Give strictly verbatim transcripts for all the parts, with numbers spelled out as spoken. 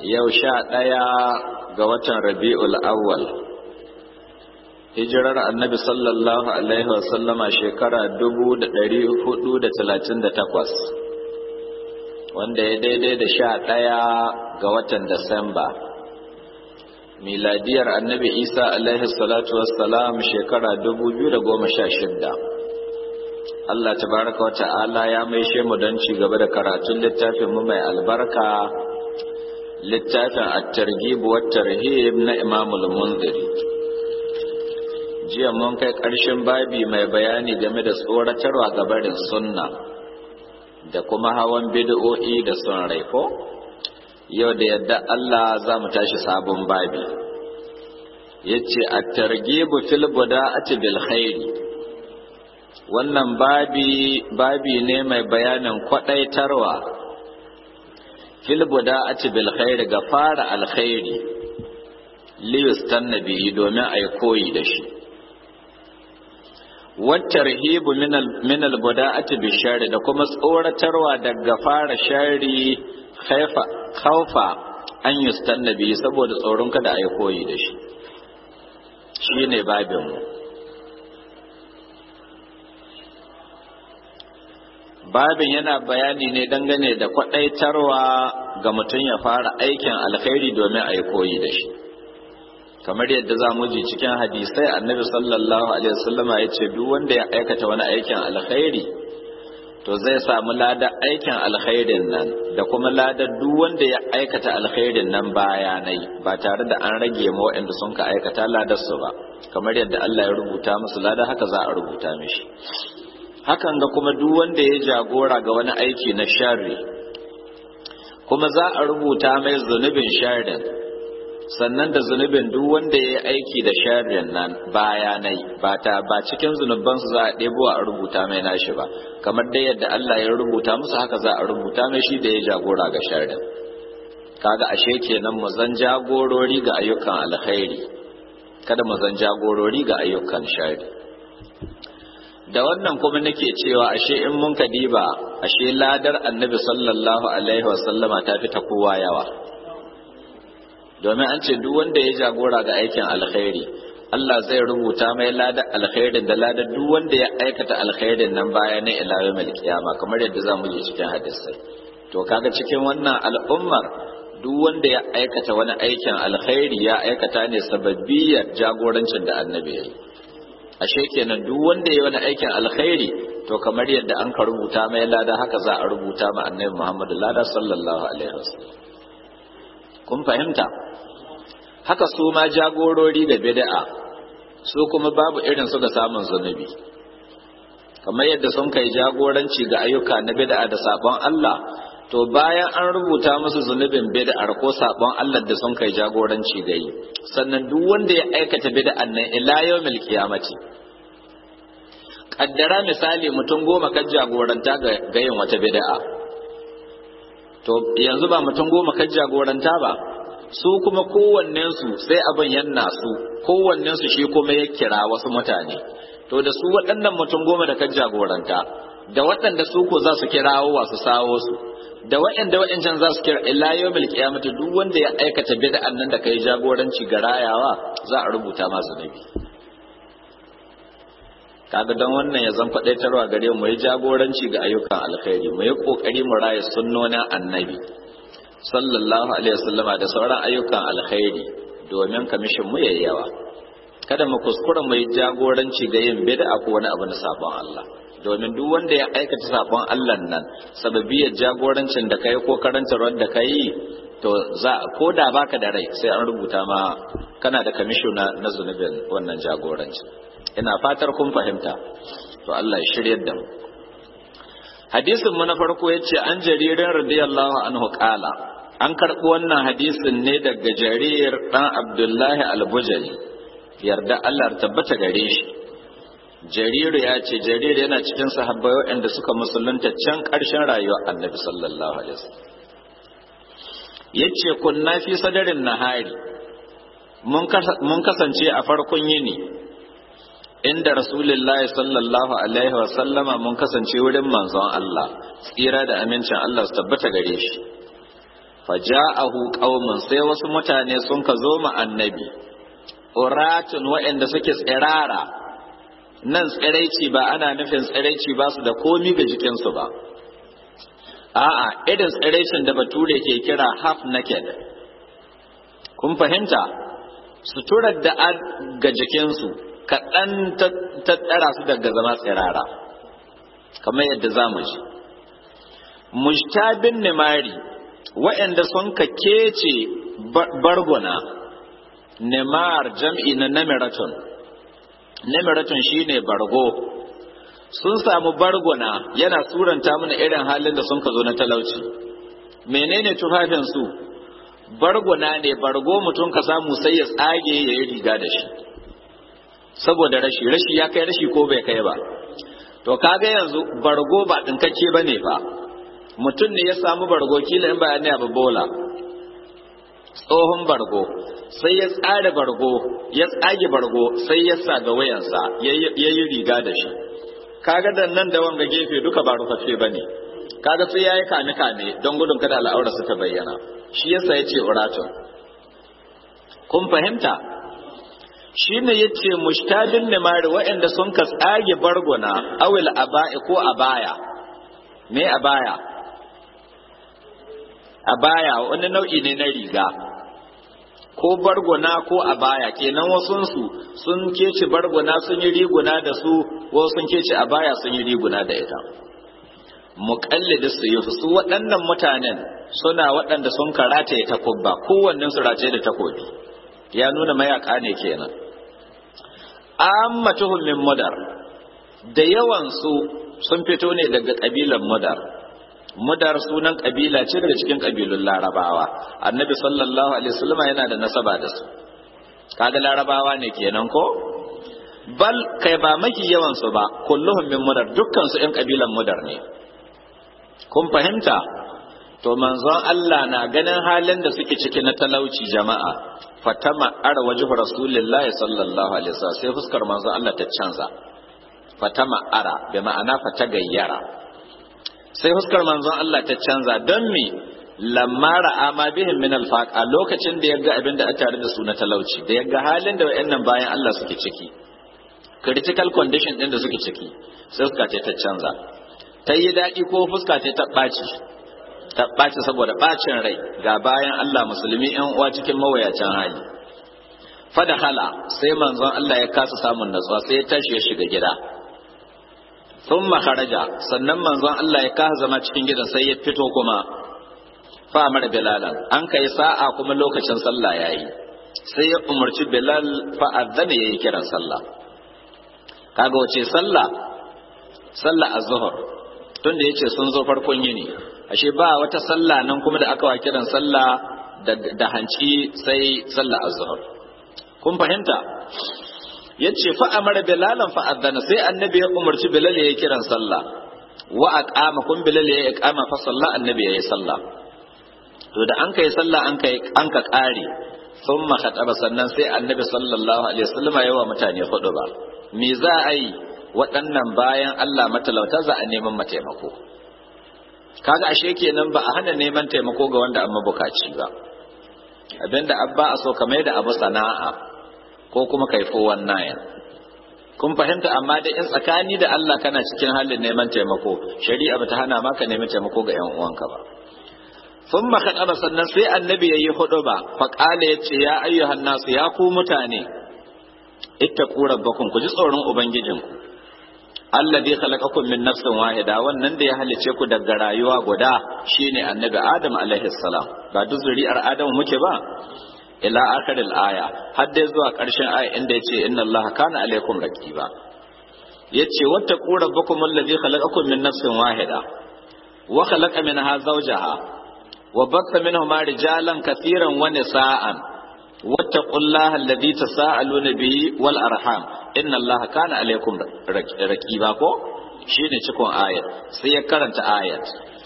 yau sha ɗaya ga watan rabi'ul awwal hijirar annabi sallallahu alaihi wasallama shekara dubu da ɗari hudu da talatin da takwas wanda ya daidai da sha ɗaya ga watan Disamba miladiyar annabi isa alaihi salatu wassalam shekara dubu biyu da goma sha shidda. Allah tabaraka wa ta'ala ya maishe mu don ci gaba da karatun littafin mu mai albarka littafin at-targhib wa tarhib na Imam al-Munziri. Jiya mun kai ƙarshen babi mai bayani game da tsoratarwa ga barin sunna da kuma hawan bid'o'i da son rai ko yau da yadda Allah za mu tashi sabon babi yace at-targhib fil buda'ati bil khairi. Wannan babi babi ne mai bayanin kwadaitarwa fil buda'ati bil khairi ga fara alkhairi li yustanna bihi domin ai koyi da shi wat tarhibu min al min al buda'ati bi sharri da kuma tsoratarwa daga fara sharri khaifa khaufa an yustanna bihi saboda tsoron kada ai koyi da shi shine babin mu. Babin yana bayani ne dangane da kwadaitarwa ga mutum ya fara aikin alkhairi domin a yi koyi da shi kamar yadda za mu ji cikin hadisai annabi sallallahu alaihi wasallama ya ce duk wanda ya aikata wani aikin alkhairi to zai samu ladar aikin alkhairin nan da kuma ladar duk wanda ya aikata alkhairin nan bayanai ba tare da an rage ma waɗanda sun ka aikata ladar su ba kamar yadda Allah ya rubuta musu ladar haka za a rubuta mishi. Hakan ga kuma duk wanda ya jagora ga wani aiki na sharri kuma za a rubuta mai zunubin sharrin sannan da zunubin duk wanda ya yi aiki da sharrin nan bayanai ba ta ba cikin zunubansu za a ɗebo a rubuta mai nashi ba kamar dai yadda Allah ya rubuta musu haka za a rubuta mai shi da ya jagora ga sharrin. Kaga ashe kenan mu zan jagorori ga ayyukan alkhairi kada mu zan jagorori ga ayyukan sharri. Da wannan kuma nake cewa ashe in mun ka diba ashe ladar annabi sallallahu alaihi wasallama ta fi ta kowa yawa domin an ce duk wanda ya jagora ga aikin alkhairi Allah zai rubuta mai ladar alkhairin da ladar duk wanda ya aikata alkhairin nan baya ne ila yawmil qiyama kamar yadda zamu ji cikin hadisi. To kaga cikin wannan al'ummar duk wanda ya aikata wani aikin alkhairi ya aikata ne sababbiyar jagorancin da annabi ya yi. Ashe kenan duk wanda ya wani aikin alkhairi to kamar yadda an ka rubuta mai lada haka za a rubuta ma annabi Muhammadu lada sallallahu alaihi wasallam. Kun fahimta? Haka su ma jagorori da bid'a su kuma babu irin su ga samun zunubi kamar yadda sun kai jagoranci ga ayyuka na bid'a da sabon Allah to bayan an rubuta musu zunubin bid'ar ko sabon Allah da sun kai jagoranci ga yi sannan duk wanda ya aikata bid'an nan ila yawmil qiyamati kaddara misali mutum goma kan jagoranta ga yin wata bid'a to yanzu ba mutum goma kan jagoranta ba su kuma kowannen su sai abin yanna su kowannen su shi kuma ya kira wasu mutane to da su waɗannan mutum goma da kan jagoranta da waɗanda su ko za su kirawo wasu sawo su da waɗanda waɗancan za su kira ila yawmil qiyamati duk wanda ya aikata bid'an nan da kai jagoranci ga rayawa za a rubuta masa nabi. Kaga don wannan ya zan faɗaitarwa gare mu yi jagoranci ga ayyukan alkhairi mu yi kokari mu raya sunnonin annabi sallallahu alaihi wasallama da sauran ayyukan alkhairi domin kamishin mu yayi yawa. Kada mu kuskura mu yi jagoranci ga yin bid'a ko wani abu na sabon Allah domin duk wanda ya aikata sabon Allah nan sababiyar jagorancin da kai ko karantarwar da kai to za ko da baka da rai sai an rubuta ma kana da kamishina na zunubin wannan jagoranci. Ina fatar kun fahimta to Allah ya shiryar da mu. Hadisin mu na farko yace an jaririn radiyallahu anhu qala an karbi wannan hadisin ne daga jarir dan Abdullahi al-Bujali yarda Allah tabbata gare shi. Jariru ya ce Jariru yana cikin sahabbai waɗanda suka musulunta can ƙarshen rayuwar Annabi sallallahu alaihi wasallam. Yace kunna fi sadarin nahari mun kasance a farkon yini inda Rasulullahi sallallahu alaihi wasallama mun kasance wurin manzon Allah tsira da amincin Allah su tabbata gare shi. faja'ahu qaumun sai wasu mutane sun ka zo ma annabi uratun waɗanda suke tsirara. Nan tsiraici ba ana nufin tsiraici ba su da komi ga jikinsu ba, a'a irin tsiraicin da bature ke kira half naked. Kun fahimta? Suturar da ga jikinsu kaɗan ta tsara su daga zama tsirara, kamar yadda za mu ji. Mujtabin nimari waɗanda sun ka kece barguna, nimar jam'i na namiratun. Namiratun shine bargo. Sun samu barguna, yana suranta mana irin halin da sun ka zo na talauci. Menene tufafin su? Barguna ne, bargo mutum ka samu sai ya tsage ya yi riga da shi saboda rashi rashi ya kai rashi ko bai kai ba. To kaga yanzu bargo ba dinkakke bane fa, mutum ne ya samu bargo, kila in bayani abu bola, tsohon bargo, sai ya tsare bargo, ya tsage bargo, sai ya sa ga wayansa ya yi riga da shi. Kaga da nan da wanga gefe duka ba rufaffe bane, kaga sai yayi kame kame don gudun kada al'aura su ta bayyana. Shi yasa yace uratun. Kun fahimta? Shine yace mushtadin nimari waɗanda sun ka tsage barguna awil aba'i ko abaya. Me abaya? Abaya wani nau'i ne na riga, ko barguna ko abaya, kenan wasunsu sun kece barguna sun yi riguna da su, wasu sun kece abaya sun yi riguna da ita. Muƙallidi su yi su waɗannan mutanen suna waɗanda sun karata ya takubba, kowannen su rataye da takobi, ya nuna mayaka ne kenan. Ammatuhum min mudar, da yawan su sun fito ne daga ƙabilan mudar. Mudar sunan kabila ce daga cikin kabilun Larabawa. Annabi sallallahu alaihi wasallam yana da nasaba da su. Kaga Larabawa ne kenan ko? Bal kai ba maki yawan su ba, kulluhum min mudar, dukkan su ɗan kabilan mudar ne. Kun fahimta? To manzon Allah na ganin halin da suke ciki na talauci jama'a. Fatama ara wajhu rasulillahi sallallahu alaihi wasallam, sai fuskar manzon Allah ta canza. Fatama ara bi ma'ana fatagayyara. Sai huskar manzon Allah ta canza don me lamma ra'a ma bihim min alfaq, a lokacin da yaga abin da a tare da su na talauci, da yaga halin da wayannan bayan Allah suke ciki, critical condition din da suke ciki, sai fuska ce ta canza. Ta yi daɗi ko fuska ce ta ɓaci? Ta ɓaci saboda ɓacin rai ga bayan Allah musulmi ƴan uwa cikin mawayacin hali. Fada hala sai manzon Allah ya kasa samun natsuwa, sai ya tashi ya shiga gida. Sun makaraja sannan manzon Allah ya kaha zama cikin gidan sai ya fito kuma fa mara bilalan an kai sa'a kuma lokacin sallah yayi, sai ya umarci bilal fa adzana yayi kiran sallah. Kaga wace sallah? Sallah az-zuhr, tunda yace sun zo farkon yini, ashe ba wata sallah nan kuma da aka wa kiran sallah da, da hanci sai sallah az-zuhr. Kun fahimta? Yace fa amara bilalan fa adana, sai annabi ya umarci bilal yayi kiran sallah, wa aqama kun bilal yayi iqama fa salla, annabi yayi sallah. To da an kai sallah an kai an ka kare, thumma khataba, sannan sai annabi sallallahu alaihi wasallam ya wa mutane hudu ba. Me za a yi? Waɗannan bayan Allah matalauta za a neman mataimako. Kaga ashe kenan ba a hana neman taimako ga wanda an mabukaci ba. Abinda abba a so kamar da abu sana'a ko kuma kaifo wannan. Kun fahimta? Amma da in tsakani da Allah kana cikin halin neman taimako, shari'a bata hana maka neman taimako ga ƴan uwanka ba. Thumma khataba, sannan sai annabi yayi huduba, fa qala yace ya ayyuhan nasu, ya ku mutane, ittaqu rabbakum, ku ji tsoron ubangijinku, alladhi khalaqakum min nafsin wahida, wannan da ya halice ku daga rayuwa guda shine annabi Adam alaihi salam. Ba duk zuri'ar Adam muke ba? Ila akhiril aya, har dai zuwa ƙarshen aya inda yace inna Allaha kana alaikum raqiba. Yace wattaqu rabbakum alladhi khalaqakum min nafsin wahida wa khalaqa minha zawjaha wa batha minhuma rijalan katiran wa nisaan wattaqullaha alladhi tasaaluna bihi wal arham inna Allaha kana alaikum raqiba. Ko shine cikon ayat, sai ya karanta ayat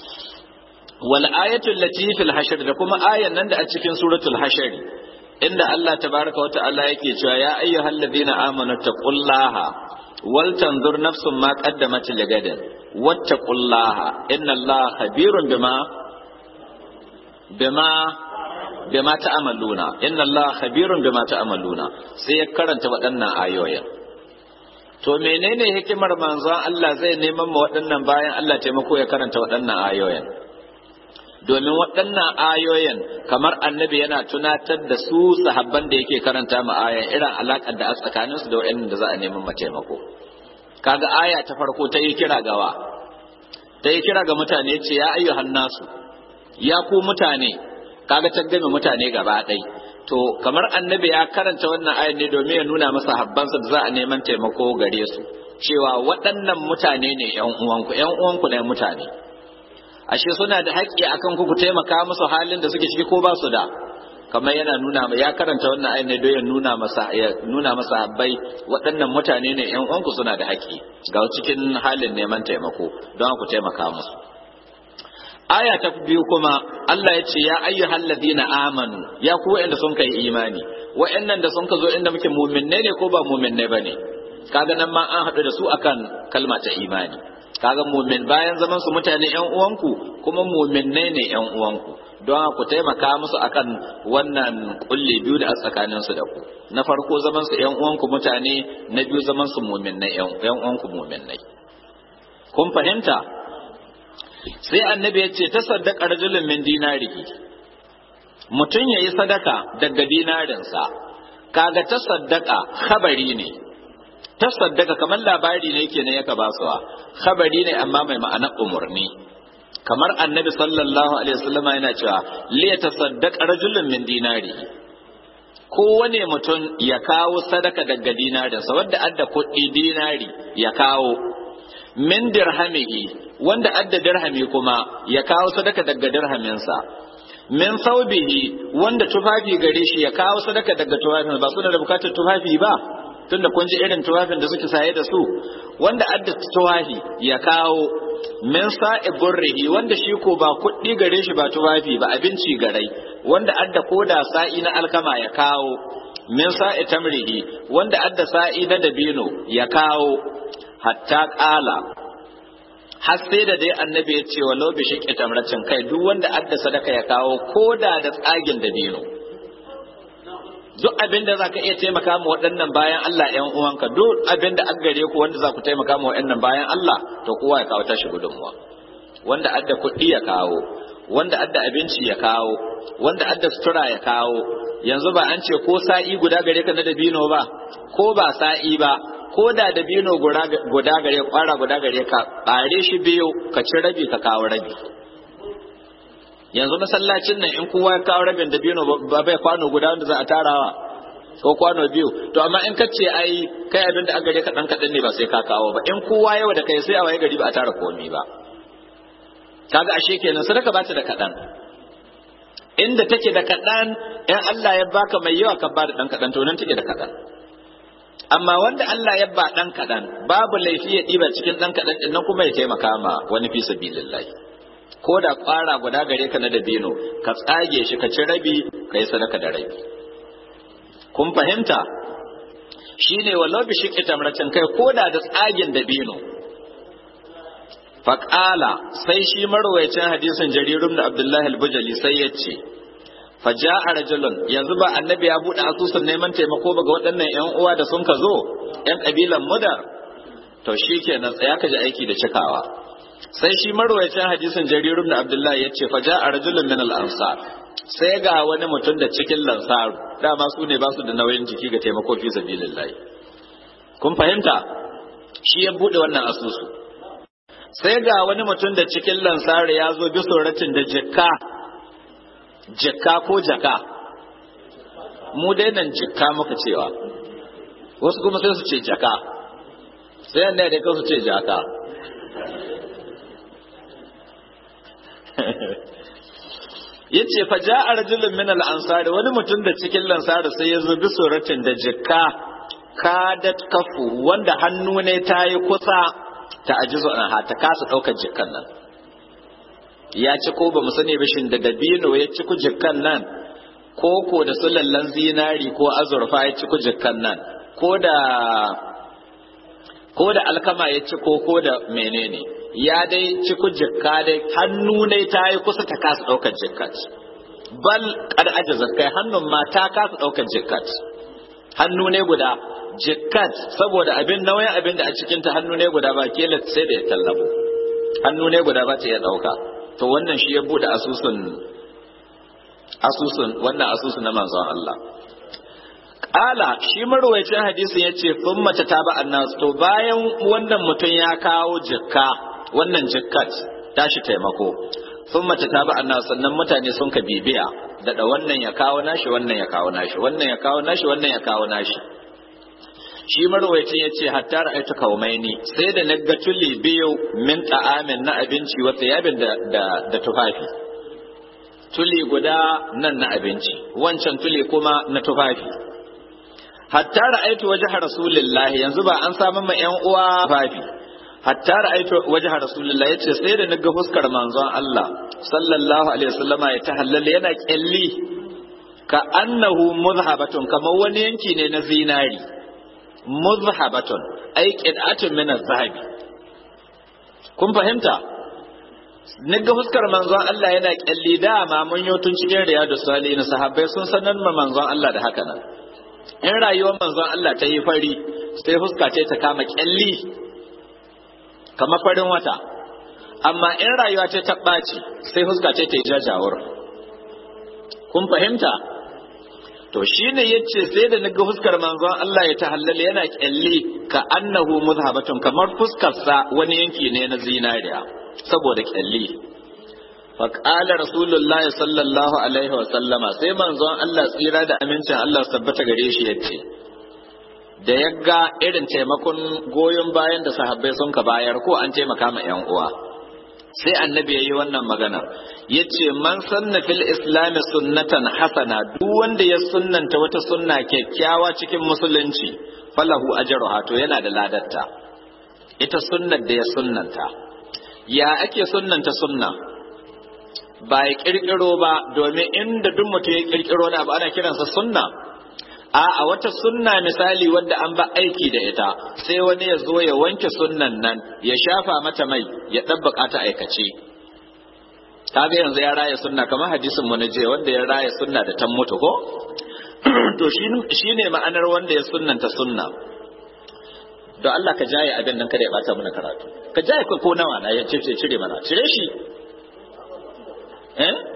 wal ayatu allati fil hashr, da kuma ayan nan da a cikin suratul hashr inda Allah tabaraka wa ta'ala yake cewa ya ayyuhalladhina amanu taqullaha wal tanzur nafsun ma qaddamat ligadin wattaqullaha inna Allaha khabirun bima bima bima ta'amaluna inna Allah khabirun bima ta'amaluna sai ya karanta waɗannan ayoyin. To menene hikimar manzon Allah zai neman ma waɗannan bayan Allah taimako ya karanta waɗannan ayoyin? Domin waɗannan ayoyin kamar annabi yana tunatar da su sahabban da yake karanta ma ayan irin alaƙar da a tsakaninsu da waɗannan da za a neman ma taimako. Kaga aya ta farko ta yi kira gawa, ta yi kira ga mutane ce ya ayyuhan nasu, ya ku mutane, kaga ta game mutane gaba ɗai. To kamar annabi ya karanta wannan ayan ne domin ya nuna masa habbansa da za a neman taimako gare su cewa waɗannan mutane ne ƴan uwanku, ƴan uwanku ne mutane. Ashe suna da haƙƙi akan ku ku taimaka musu halin da suke ciki ko ba su da. Kamar yana nuna ya karanta wannan ayan ne don ya nuna masa ya nuna masa habbai waɗannan mutane ne ƴan uwanku suna da haƙƙi ga cikin halin neman taimako don ku taimaka musu. Aya ta biyu kuma Allah ya ce ya ayyuhal ladina amanu ya ku wa'anda sun kai imani wa'annan da sun ka zo inda muke mu'minne ne ko ba mu'minne bane kaga nan ma an haɗu da su akan kalma ta imani kaga mu'min bayan zaman su mutane ƴan uwanku kuma mu'minne ne ƴan uwanku don ku taimaka musu akan wannan kulle biyu da a tsakanin su da ku na farko zaman su ƴan uwanku mutane na biyu zaman su mu'minne ƴan uwanku mu'minne kun fahimta sai annabi ya ce ta saddaka rajulun min dinarihi mutum ya yi sadaka daga dinarinsa kaga ta saddaka khabari ne ta saddaka kamar labari ne yake ne yaka basuwa khabari ne amma mai ma'anar umurni kamar annabi sallallahu alaihi wasallam yana cewa li yatasaddaqa rajulun min dinarihi kowane mutum ya kawo sadaka daga dinarinsa wanda adda kuɗi dinari ya kawo min dirhamihi wanda adda dirhami kuma ya kawo sadaka daga dirhaminsa min saubihi wanda tufafi gare shi ya kawo sadaka daga tufafin ba suna da bukatar tufafi ba tunda kun ji irin tufafin da suke saye da su wanda adda tufafi ya kawo min sa'i burrihi wanda shi ko ba kuɗi gare shi ba tufafi ba abinci garai wanda adda koda sa'i na alkama ya kawo min sa'i tamrihi wanda adda sa'i na dabino ya kawo hatta ƙala har sai da dai annabi ya ce walau bi shiqqi tamratin kai duk wanda adda sadaka ya kawo koda da tsagin dabino duk abin da zaka iya taimaka ma waɗannan bayan Allah ƴan uwanka duk abin da an gare ku wanda za ku taimaka ma waɗannan bayan Allah to kowa ya kawo tashi gudunmuwa wanda adda kuɗi ya kawo wanda adda abinci ya kawo wanda adda sutura ya kawo yanzu ba an ce ko sa'i guda gare ka na dabino ba ko ba sa'i ba ko da dabino guda gare kwara guda gare ka bare shi biyu ka ci rabi ka kawo rabi yanzu masallacin nan in kowa ya kawo rabin dabino ba bai kwano guda wanda za a tarawa ko kwano biyu to amma in ka ce ai kai abin da aka gare ka dan kadan ne ba sai ka kawo ba in kowa yau da kai sai a waye gari ba a tara komai ba kaga ashe kenan sadaka ba ta da kadan inda take da kadan in Allah ya baka mai yawa ka ba da dan kadan to nan take da kadan amma wanda Allah ya ba dan kadan babu laifi ya diba cikin dan kadan din nan kuma ya taimaka ma wani fi sabilillahi ko da kwara guda gare ka na dabino ka tsage shi ka ci rabi ka yi sadaka da rabi kun fahimta shine wallahu bi shiqqi tamratin kai ko da da tsagen dabino faqala sai shi marwayacin hadisin jarirun da Abdullahi al-Bujali sai ya ce faja'a rajulun yanzu ba annabi ya bude asusun neman taimako ba ga waɗannan ƴan uwa da sun ka zo ƴan kabilan Mudar to shikenan tsaya ka ji aiki da cikawa sai shi marwayacin hadisin jarirun da Abdullahi ya ce faja'a rajulun min al-ansar sai ga wani mutum da cikin lansaru dama su ne ba su da nauyin jiki ga taimako fi sabilillah kun fahimta shi ya bude wannan asusu sai ga wani mutum da cikin lansaru ya zo bi soratin da jikka jikka ko jaka mu dai nan jikka muka cewa wasu kuma sai su ce jaka sai yanda da kansu ce jaka yace fa ja'a rajulun min al-ansari wani mutum da cikin lansari sai ya zo bi suratin da jikka kadat kafu wanda hannu ne tayi kusa ta ajizu an ha ta kasa daukar jikkan nan ya ci ko ba mu sani ba shin da dabino ya ci ku jikkan nan ko ko da sulallan zinari ko azurfa ya ci ku jikkan nan ko da ko da alkama ya ci ko ko da menene ya dai ci ku jikka dai hannu ne ta yi kusa ta kasa ɗaukar jikka ce bal kad ajazat kai hannun ma ta kasa daukar jikkat hannu ne guda jikkat saboda abin nauyin abin da a cikin ta hannu ne guda ba kila sai da ya tallabo hannu ne guda ba ta iya dauka to wannan shi ya bude asusun asusun wannan asusun na manzon Allah Ƙala shi marwayacin hadisin ya ce sun mace ta ba annas to bayan wannan mutum ya kawo jikka wannan jikkat tashi taimako sun mace ta ba annas sannan mutane sun ka bibiya daɗa wannan ya kawo nashi wannan ya kawo nashi wannan ya kawo nashi wannan ya kawo nashi shi marwayacin ya ce hatta ra'aytu kaumaini sai da naga tuli biyu min ta'amin na abinci wa thiyabin da da, da tufafi tuli guda nan na abinci wancan tuli kuma na tufafi hatta ra'aytu wajha rasulillah yanzu ba an samu ma ƴan uwa fafi hatta ra'aytu wajha rasulillah yace sai da naga fuskar manzon Allah sallallahu alaihi wasallama ya tahallala yana kyalli ka annahu muzhabatun kamar wani yanki ne na zinari muzhabatun ay qid'atun min az-zahabi kun fahimta naga fuskar manzon Allah yana kyalli dama mun yi tun cikin riyadus salihin sahabbai sun sanar ma manzon Allah da haka nan in rayuwar manzon Allah ta yi fari sai fuska ce ta kama kyalli kamar farin wata amma in rayuwa ce ta ɓaci sai fuska ce ta yi jajawar kun fahimta to shine yace sai da naga fuskar manzon Allah ya tahallala yana kyalli ka annahu muzhabatun kamar fuskar sa wani yanki ne na zinariya saboda kyalli faƙala rasulullahi sallallahu alaihi wasallama sai manzon Allah tsira da amincin Allah tabbata gare shi yace da ya ga irin taimakon goyon bayan da sahabbai sun ka bayar ko an taimaka ma yan uwa sai annabi yayi wannan magana yace man sanna fil islam sunnatan hasana duk wanda ya sunnanta wata sunna kyakkyawa cikin musulunci falahu ajruha to yana da ladarta ita sunnar da ya sunnanta ya ake sunnanta sunna ba ya kirkiro ba domin inda duk mutum ya kirkiro na ba ana kiransa sunna a a wata sunna misali wanda an ba aiki da ita sai wani ya zo ya wanke sunnan nan ya shafa mata mai ya dabbaka ta aikace kaga yanzu ya raya sunna kamar hadisin mu na je wanda ya raya sunna da tan mutu ko to shine ma'anar wanda ya sunnanta sunna don Allah ka jaye abin nan kada ya bata mana karatu ka jaye ko nawa na ya cire cire mana cire shi eh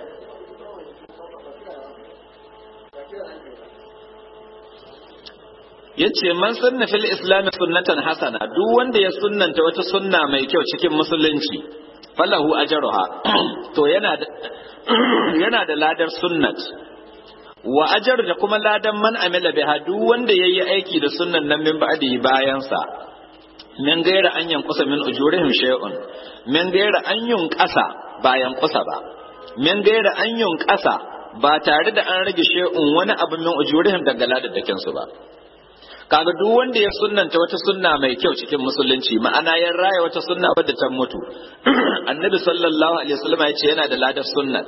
yace man sunna fil islam sunnatan hasana duk wanda ya sunnanta wata sunna mai kyau cikin musulunci falahu ajruha to yana da yana da ladar sunnat wa ajr da kuma ladan man amila biha duk wanda yayi aiki da sunnan nan min ba'di bayan sa min gaira an yankusa min ujurihim shay'un min gaira an yunqasa bayan kusa ba min gaira an yunqasa ba tare da an rage shay'un wani abu min ujurihim daga ladadakin su ba kaga duk wanda ya sunnanta wata sunna mai kyau cikin musulunci ma'ana ya raya wata sunna wadda ta mutu annabi sallallahu alaihi wasallam ya ce yana da ladar sunnat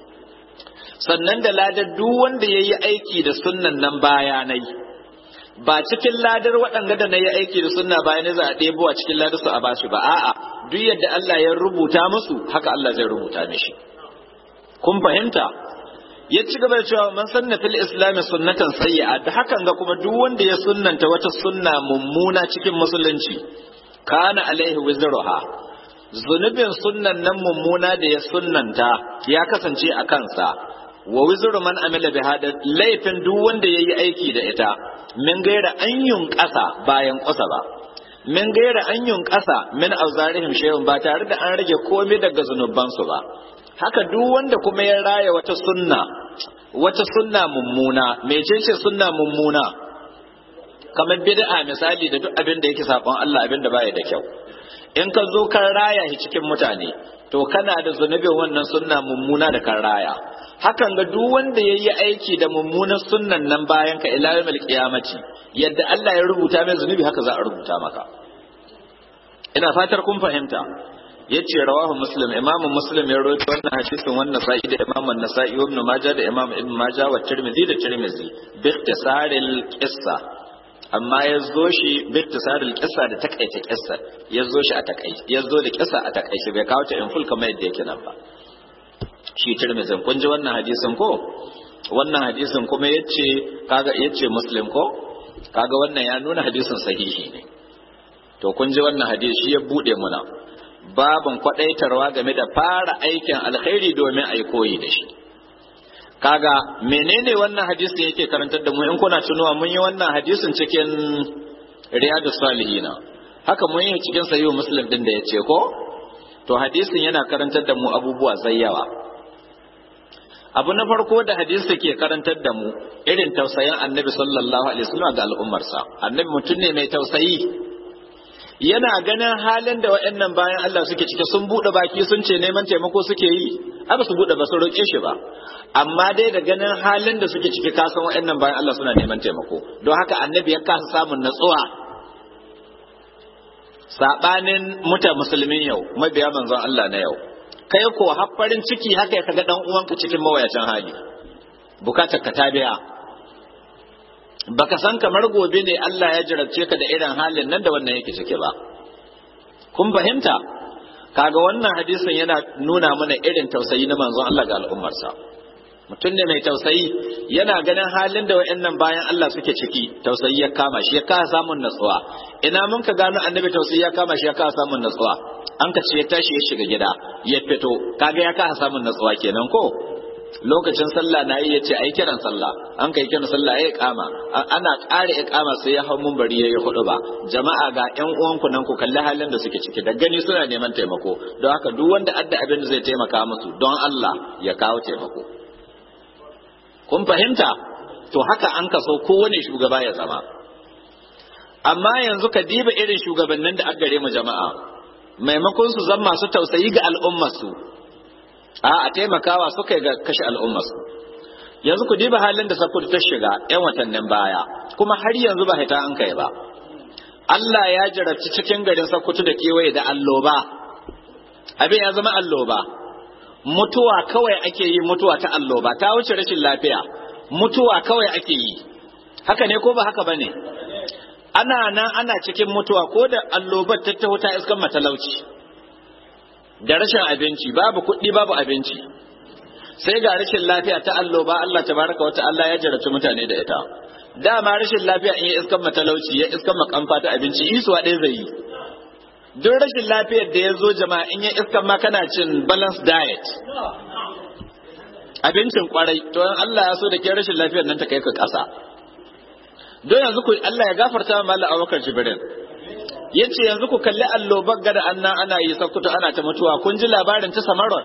sannan da ladar duk wanda yayi aiki da sunnan nan bayanai ba cikin ladar waɗanda da nayi aiki da sunna bayanai za a ɗebo a cikin ladar su a bashi ba a'a duk yadda Allah ya rubuta musu haka Allah zai rubuta mishi kun fahimta ya ci gaba da cewa man sanna fil islam sunnatan sayyi'a da hakan ga kuma duk wanda ya sunnanta wata sunna mummuna cikin musulunci kana alaihi wizruha zunubin sunnan nan mummuna da ya sunnanta ya kasance a kansa wa wizru man amila bi hada laifin duk wanda yayi aiki da ita min gaira an yunƙasa bayan ƙasa ba min gaira an yunƙasa min auzarihim shay'un ba tare da an rage komai daga zunubansu ba haka duk wanda kuma ya raya wata sunna wata sunna mummuna mecece sunna mummuna kamar bid'a misali da duk abin da yake sabon Allah abin da baya da kyau in ka zo kan raya shi cikin mutane to kana da zunubin wannan sunna mummuna da kan raya hakan ga duk wanda yayi aiki da mummunan sunnan nan bayan ka ila yawmil qiyamati yadda Allah ya rubuta mai zunubi haka za a rubuta maka ina fatar kun fahimta yace rawahu muslim imamu muslim ya rawaito wannan hadisin wannan sa'i da imamu an-nasa'i ibn majah da imamu ibn majah wa tirmidhi da tirmidhi bi ikhtisaril qissa amma yazo shi bi ikhtisaril qissa da takaita qissa yazo shi a takaice yazo da qissa a takaice bai kawo ta in full kamar yadda yake nan ba shi Tirmidhi kun ji wannan hadisin ko wannan hadisin kuma yace kaga yace Muslim ko kaga wannan ya nuna hadisin sahihi ne to kun ji wannan hadisi ya bude muna babin kwadaitarwa game da fara aikin alkhairi domin ai koyi da shi kaga menene wannan hadisin yake karantar da mu in kuna tunuwa mun yi wannan hadisin cikin Riyadus Salihin haka mun yi cikin Sahih Muslim din da yace ko to hadisin yana karantar da mu abubuwa zayyawa abu na farko da hadisi ke karantar da mu irin tausayin Annabi sallallahu alaihi wasallam ga al'ummarsa annabi mutum ne mai tausayi yana ganin halin da waɗannan bayan Allah suke ciki sun bude baki sun ce neman taimako suke yi aba su bude ba su roke shi ba amma dai da ganin halin da suke ciki ka san waɗannan bayan Allah suna neman taimako don haka annabi ya kasa samun natsuwa sabanin muta musulmin yau mabiya manzon Allah na yau kai ko haffarin ciki haka ya kaga dan uwanka cikin mawayacin hali bukatar ka ta biya baka san kamar gobe ne Allah ya jarabce ka da irin halin nan da wannan yake cike ba kun fahimta kaga wannan hadisin yana nuna mana irin tausayi na manzon Allah ga al'ummarsa mutum ne mai tausayi yana ganin halin da wayannan bayan Allah suke ciki tausayi ya kama shi ya kasa samun natsuwa ina mun ka gano annabi tausayi ya kama shi ya kasa samun natsuwa an ka ce ya tashi ya shiga gida ya fito kaga ya kasa samun natsuwa kenan ko lokacin sallah na yi ya ce ai kiran sallah an kai kiran sallah ya kama ana ƙara ya kama sai ya hau munbari ya yi hudu ba jama'a ga ƴan uwanku nan ku kalli halin da suke ciki da gani suna neman taimako don haka duk wanda adda abin da zai taimaka musu don Allah ya kawo taimako kun fahimta to haka an kaso kowane shugaba ya zama amma yanzu ka diba irin shugabannin da aka gare mu jama'a maimakon su zama masu tausayi ga al'ummar su a a taimakawa suka ga kashe al'ummar su yanzu ku diba halin da Sokoto ta shiga yan watannin baya kuma har yanzu ba hita an kai ba Allah ya jarabci cikin garin Sokoto da kewaye da alloba abin ya zama alloba mutuwa kawai ake yi mutuwa ta alloba ta wuce rashin lafiya mutuwa kawai ake yi haka ne ko ba haka bane ana nan ana cikin mutuwa ko da allobar ta taho ta iskan matalauci da rashin abinci babu kuɗi babu abinci sai ga rashin lafiya ta alloba Allah tabaraka wa ta'ala ya jarabci mutane da ita dama rashin lafiya in ya iskan matalauci ya iskan makamfa ta abinci isuwa ɗaya zai yi duk rashin lafiyar da ya zo jama'a in ya iskan ma kana cin balanced diet abincin kwarai to in Allah ya so da ke rashin lafiyar nan ta kai ka ƙasa don yanzu ku Allah ya gafarta wa Mallam Abubakar Jibrin yace yanzu ku kalli allobar gada annan ana yi sakkuto ana ta mutuwa kun ji labarin ta Samarot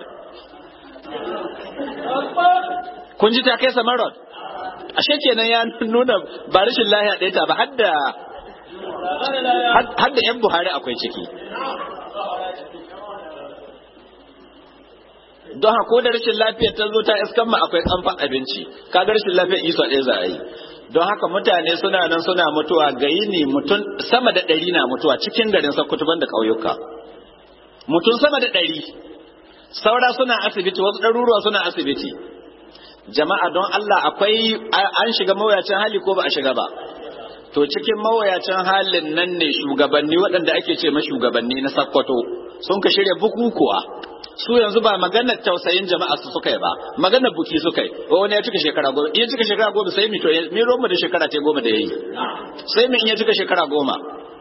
kun ji ta kai Samarot ashe kenan ya nuna ba rashin lafiya ɗaya ta ba hadda hadda yan Buhari akwai ciki don haka ko da rashin lafiyar ta zo ta iskan ma akwai kamfan abinci kaga rashin lafiyar isa ɗaya za a yi don haka mutane suna nan suna mutuwa ga yini mutum sama da ɗari na mutuwa cikin garin Sokoto banda ƙauyuka mutum sama da ɗari saura suna asibiti wasu ɗaruruwa suna asibiti jama'a don Allah akwai an shiga mawuyacin hali ko ba a shiga ba to cikin mawuyacin halin nan ne shugabanni waɗanda ake ce ma shugabanni na Sokoto sun ka shirya bukukuwa su yanzu ba maganar tausayin jama'a su suka yi ba maganar buki suka yi wani ya cika shekara goma in ya cika shekara goma sai mi to mi romu da shekara ta goma da yayi sai mi in ya cika shekara goma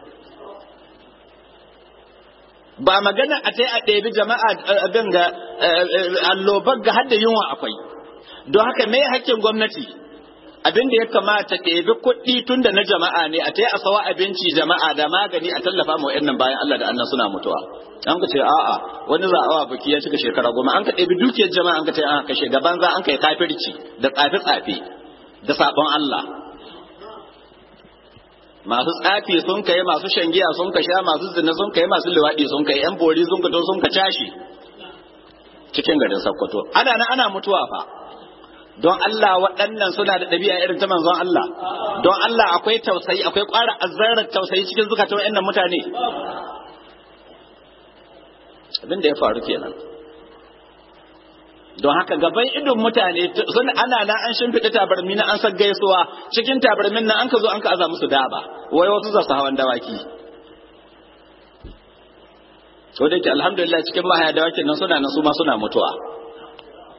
ba magana a tai a ɗebi jama'a abin ga allobar ga hadda yunwa akwai don haka me hakkin gwamnati abin da ya kamata ɗebi kuɗi tun da na jama'a ne a tai a sawa abinci jama'a da magani a tallafa ma wa'annan bayan Allah da annan suna mutuwa an ka ce a'a wani za'awa biki ya cika shekara goma an ka ɗebi dukiyar jama'a an ka ce an kashe gaban za an kai kafirci da tsafe tsafe da sabon Allah masu tsafi sun kai masu shangiya sun ka sha masu zina sun kai masu liwaɗi sun kai yan bori sun ka to sun ka tashi cikin garin Sokoto ana nan ana mutuwa fa don Allah waɗannan suna da ɗabi'a irin ta manzon Allah don Allah akwai tausayi akwai ƙwara azzarar tausayi cikin zukatan waɗannan mutane abin da ya faru kenan don haka gaban idon mutane sun ana nan an shimfiɗa tabarmi na an san gaisuwa cikin tabarmin nan an ka zo an ka aza musu daba wai wasu za su hawan dawaki to da ke alhamdulillah cikin mahaya dawakin nan suna nan su ma suna mutuwa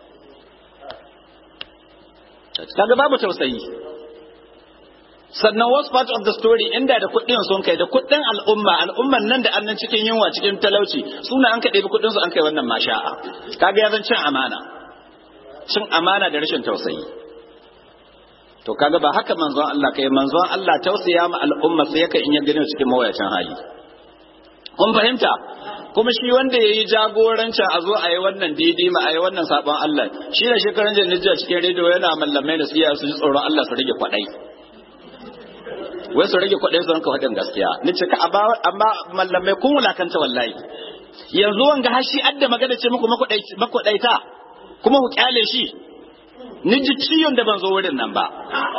kaga babu tausayi. Sannan was part of the story inda da kuɗin sun kai da kuɗin al'umma al'umman nan da annan cikin yunwa cikin talauci suna an ka ɗebi kuɗin su an kai wannan masha'a kaga ya zan cin amana cin amana da rashin tausayi. To kaga ba haka manzon Allah kai manzon Allah tausaya ma al'umma sai yake in ya gane cikin mawayacin hali. Kun fahimta? Kuma shi wanda yayi jagorancin a zo a yi wannan daidai ma a yi wannan sabon Allah shi ne shekaran jannijiya cikin rediyo yana mallamai da siya su ji tsoron Allah su rage kwaɗai. Wai su rage kwaɗai su ranka faɗin gaskiya ni ce ka amma mallamai kun wulakanta wallahi yanzu wanga har shi adda magana ce muku makwaɗaita kuma ku kyale shi ni ji ciyon da ban zo wurin nan ba.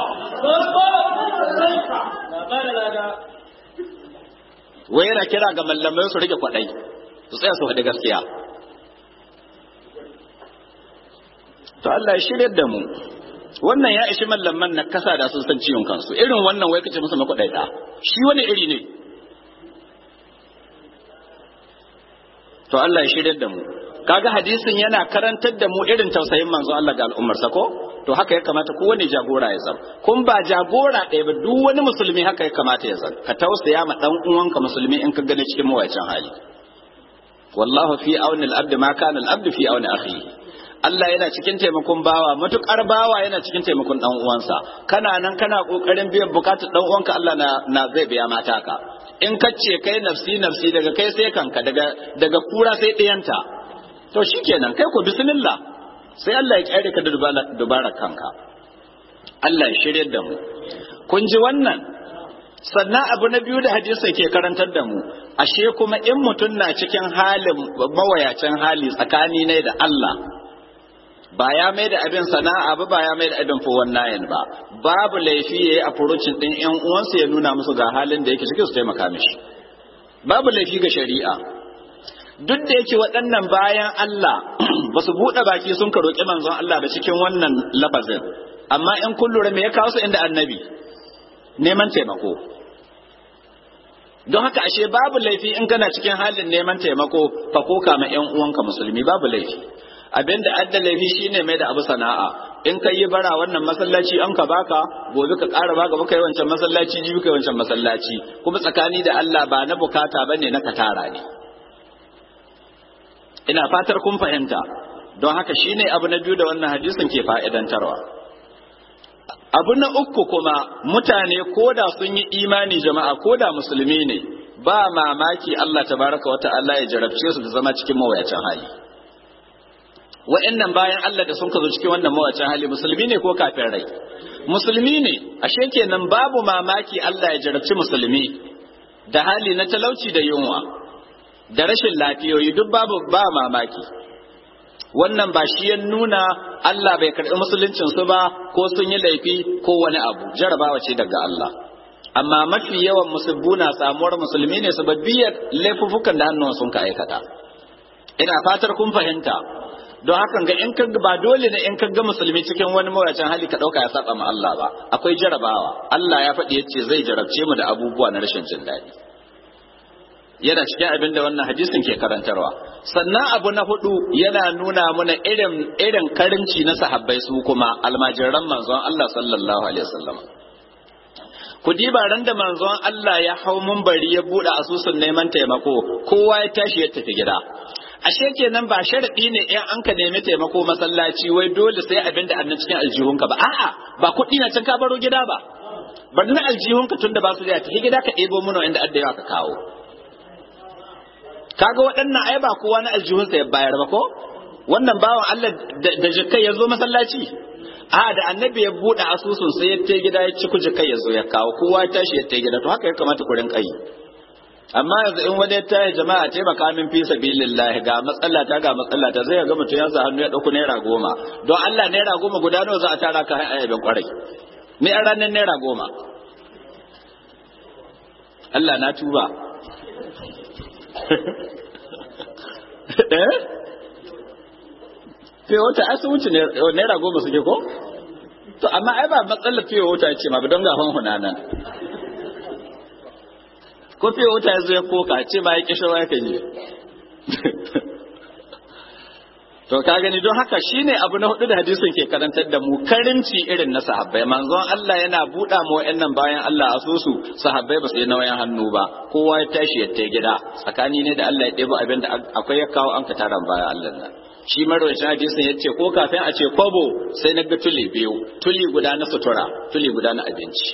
Wai yana kira ga mallamai su rage kwaɗai su tsaya su faɗi gaskiya. To Allah ya shirya da mu wannan ya ishi mallaman na kasa da sun san ciwon kansu irin wannan wai kace musu makwaɗaita shi wani iri ne. To Allah ya shirya da mu kaga hadisin yana karantar da mu irin tausayin manzo Allah ga al'ummarsa ko to haka ya kamata kowane jagora ya zama kun ba jagora ɗaya ba duk wani musulmi haka ya kamata ya zama ka tausaya ma dan uwanka musulmi in ka gane cikin mawayacin hali. Wallahu fi auni al-abd ma kana al-abd fi auni akhihi. Allah yana cikin taimakon bawa matukar bawa yana cikin taimakon dan uwansa kana nan kana kokarin biyan bukatar dan uwanka Allah na, na zai biya mata ka in kace kai nafsi nafsi daga kai sai kanka daga daga kura sai ɗiyanta to shikenan kai ko bismillah sai Allah ya kyare ka da dubara kanka. Allah ya shiryar da mu kun ji wannan. Sannan abu na biyu da hadisin ke karantar da mu ashe kuma in mutum na cikin halin mawayacin hali tsakani ne da Allah ba ya mai da abin sana'a ba ba ya mai da abin fowon nayin ba babu laifi yayi approaching din ƴan uwansa ya nuna musu ga halin da yake cikin su taimaka mishi babu laifi ga shari'a. Duk da yake waɗannan bayan Allah ba su buɗe baki sun ka roƙi manzon Allah da cikin wannan lafazin amma in kun lura me ya kawo su inda annabi neman taimako. Don haka ashe babu laifi in kana cikin halin neman taimako fa ko kama ƴan uwanka musulmi babu laifi. Abinda adda laifi shine mai da abu sana'a in kai yi bara wannan masallaci an ka baka gobe ka ƙara baka baka yi wancan masallaci jibi kai wancan masallaci kuma tsakani da Allah ba na bukata bane na katara ne. Ina fatar kun fahimta don haka shine abu na biyu da wannan hadisin ke fa'idantarwa. Abu na uku kuma mutane koda sun yi imani jama'a koda musulmi ne ba mamaki Allah tabaraka wata'ala ya jarabce su da zama cikin mawayacin hali. Wa'annan bayan Allah da sun kazo cikin wannan mawayacin hali musulmi ne ko kafin rai musulmi ne ashe kenan babu mamaki Allah ya jarabci musulmi da hali na talauci da yunwa da rashin lafiyoyi duk babu ba mamaki. Wannan ba shi ya nuna Allah bai karɓi musuluncin su ba ko sun yi laifi ko wani abu jarabawa ce daga Allah amma mafi yawan musulmuna samuwar musulmi ne sababbiyar laifufukan da hannun sun ka aikata. Ina fatar kun fahimta don hakan ga in kaga ba dole ne in kaga musulmi cikin wani mawuyacin hali ka dauka ya saba ma Allah ba akwai jarabawa. Allah ya faɗi yace zai jarabce mu da abubuwa na rashin jin daɗi yana cikin abin da wannan hadisin ke karantarwa. Sannan abu na hudu yana nuna mana irin irin karinci na sahabbai su kuma almajiran manzon Allah sallallahu alaihi wasallam. Ku diba ran da manzon Allah ya hau munbari ya bude asusun neman taimako kowa ya tashi ya tafi gida. Ashe kenan ba sharadi ne in an ka nemi taimako masallaci wai dole sai abin da annan cikin aljihunka ba a'a ba kuɗi na can ka baro gida ba bari na aljihunka tunda ba su da tafi gida ka ɗebo mana inda adda ka kawo. Kaga waɗannan ai ba kowa na aljihunsa ya bayar ba ko wannan bawan Allah da jikai ya zo masallaci a da annabi ya buɗe asusun sai ya ta gida ya ci ku jikai ya zo ya kawo kowa ya tashi ya ta gida to haka ya kamata ku rinka yi. Amma yanzu in wani ta yi jama'a taimaka min fi sabilillah ga matsala ta ga matsala ta zai ga mutum ya sa hannu ya ɗauko naira goma don Allah naira goma guda nawa za a tara ka ayyabin kwarai me a ranar naira goma Allah na tuba eh fiye wata ai sun wuce naira goma suke ko to amma ai ba matsalar fiye wata ce ma don gafan hunanan ko fiye wata ya zo ya koka ce ma ya kishe wa ya kan yi to ka gani don haka shine abu na hudu da hadisin ke karantar da mu karinci irin na sahabbai manzon Allah yana buɗa mu wayannan bayan Allah asusu sahabbai ba su yi nauyin hannu ba kowa ya tashi ya tai gida tsakani ne da Allah ya ɗebo abin da akwai ya kawo an ka taran bayan Allah nan shi marwacin hadisin ya ce ko kafin a ce kwabo sai na ga tuli biyu tuli guda na sutura tuli guda na abinci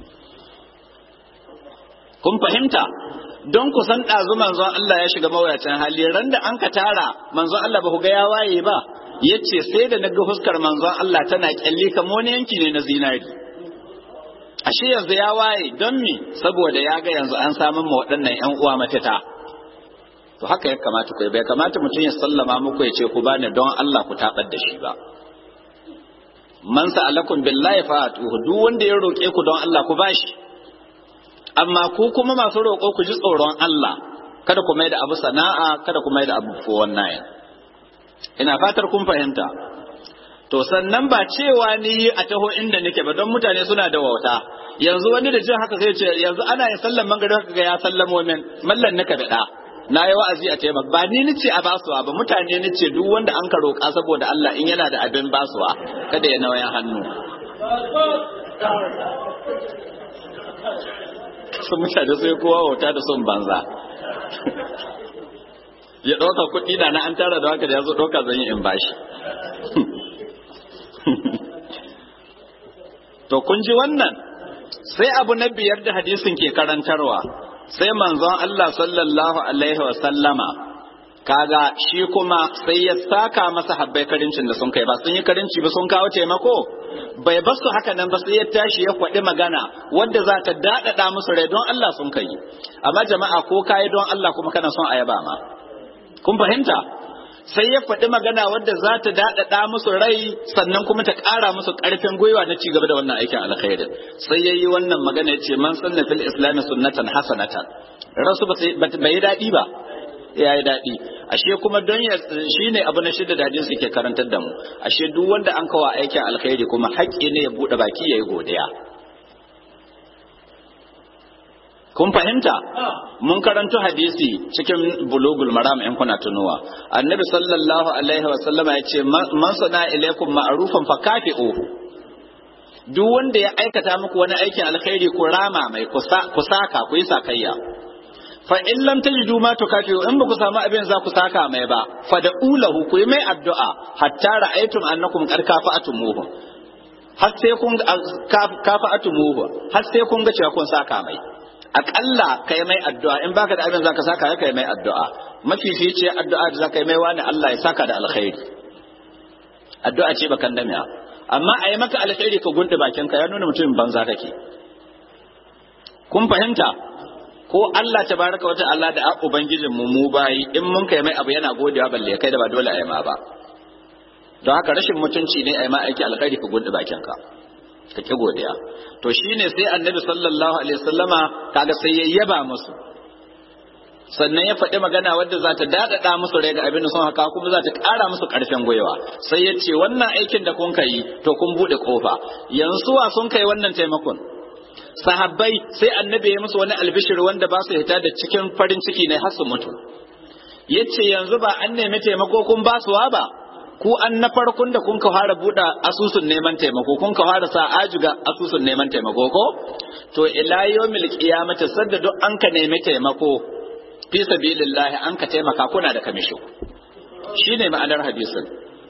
kun fahimta don ku san ɗazu manzon Allah ya shiga mawuyacin hali ran da an ka tara manzon Allah ba ku ga ya waye ba ya ce sai da naga fuskar manzon Allah tana kyalli kamar wani yanki ne na zinari ashe yanzu ya waye don me saboda ya ga yanzu an samun ma waɗannan ƴan uwa mafita to haka ya kamata ku bai kamata mutum ya sallama muku ya ce ku bani don Allah ku tabar da shi ba man sa'alakum billahi fa'atuhu duk wanda ya roke ku don Allah ku bashi amma ku kuma masu roƙo ku ji tsoron Allah kada ku mai da abu sana'a kada ku mai da abu fo wannan ina fatar kun fahimta to sannan ba cewa ni a taho inda nake ba don mutane suna da wauta yanzu wani da jin haka sai ce yanzu ana yin sallan magana haka ga ya sallamo min mallan naka da da na yi wa'azi a taimaka ba ni nace a basuwa ba mutane nace duk wanda an ka roƙa saboda Allah in yana da abin basuwa kada ya nawayan hannu sun mutane sai kowa wauta da son banza ya ɗauka kuɗi da na an tara da haka da ya zo ɗauka zan yi in bashi to kun ji wannan sai abu na biyar da hadisin ke karantarwa sai manzon Allah sallallahu alaihi wa sallama kaga shi kuma sai ya saka masa habbai karincin da sun kai ba sun yi karinci ba sun kawo taimako bai basu haka nan ba sai ya tashi ya kwaɗi magana wadda za ta daɗaɗa musu rai don Allah sun kai amma jama'a ko kayi don Allah kuma kana son ayaba ma kun fahimta sai ya faɗi magana wadda za ta daɗaɗa musu rai sannan kuma ta ƙara musu ƙarfin gwiwa na ci gaba da wannan aikin alkhairin sai ya yi wannan magana ya ce man sanna fil islami sunnatan hasanatan rasu ba bai daɗi ba ya yi daɗi ashe kuma don ya shi ne abu na shida da hadisi ke karantar da mu ashe duk wanda an kawo aikin alkhairi kuma haƙƙi ne ya buɗe baki ya yi godiya kun fahimta mun karanto hadisi cikin bulugul maram in kuna tunuwa annabi sallallahu alaihi wa sallama ya ce man sana ilaikum ma'rufan fakafi'uhu duk wanda ya aikata muku wani aikin alkhairi ku rama mai ku saka ku yi sakayya fa in lam tajidu ma tukafi'u in ba ku samu abin za ku saka mai ba fa da ulahu ku yi mai addu'a hatta ra'aytum annakum qad kafa'atumuhu har sai kun kafa'atumuhu har sai kun ga cewa kun saka mai aƙalla ka yi mai addu'a in baka da abin za ka saka ka yi mai addu'a mafifici addu'a da za ka yi mai wani Allah ya saka da alkhairi addu'a ce bakan damiya amma a yi maka alkhairi ka gunta bakin ka ya nuna mutumin banza kake kun fahimta ko Allah tabaraka wa ta'ala da ubangijin mu mu bayi in mun kai mai abu yana godewa balle kai da ba dole a yi ma ba don haka rashin mutunci ne a yi ma aiki alkhairi ka gunta bakin ka ka ki godiya to shine sai annabi sallallahu alaihi wasallama kaga sai ya yaba musu sannan ya faɗi magana wadda za ta daɗaɗa musu rai ga abin da sun haka kuma za ta ƙara musu ƙarfin gwiwa sai ya ce wannan aikin da kun kai to kun buɗe ƙofa yanzu wa sun kai wannan taimakon sahabbai sai annabi ya musu wani albishir wanda ba su hita da cikin farin ciki ne har su mutu yace yanzu ba an nemi taimako kun ba su wa ba ku an na farkon da kun ka fara buɗe asusun neman taimako kun ka fara sa ajuga asusun neman taimako ko to ila yawmil qiyamati sadda duk an ka nemi taimako fi sabilillahi an ka taimaka kuna da kamisho shine ma'anar hadisin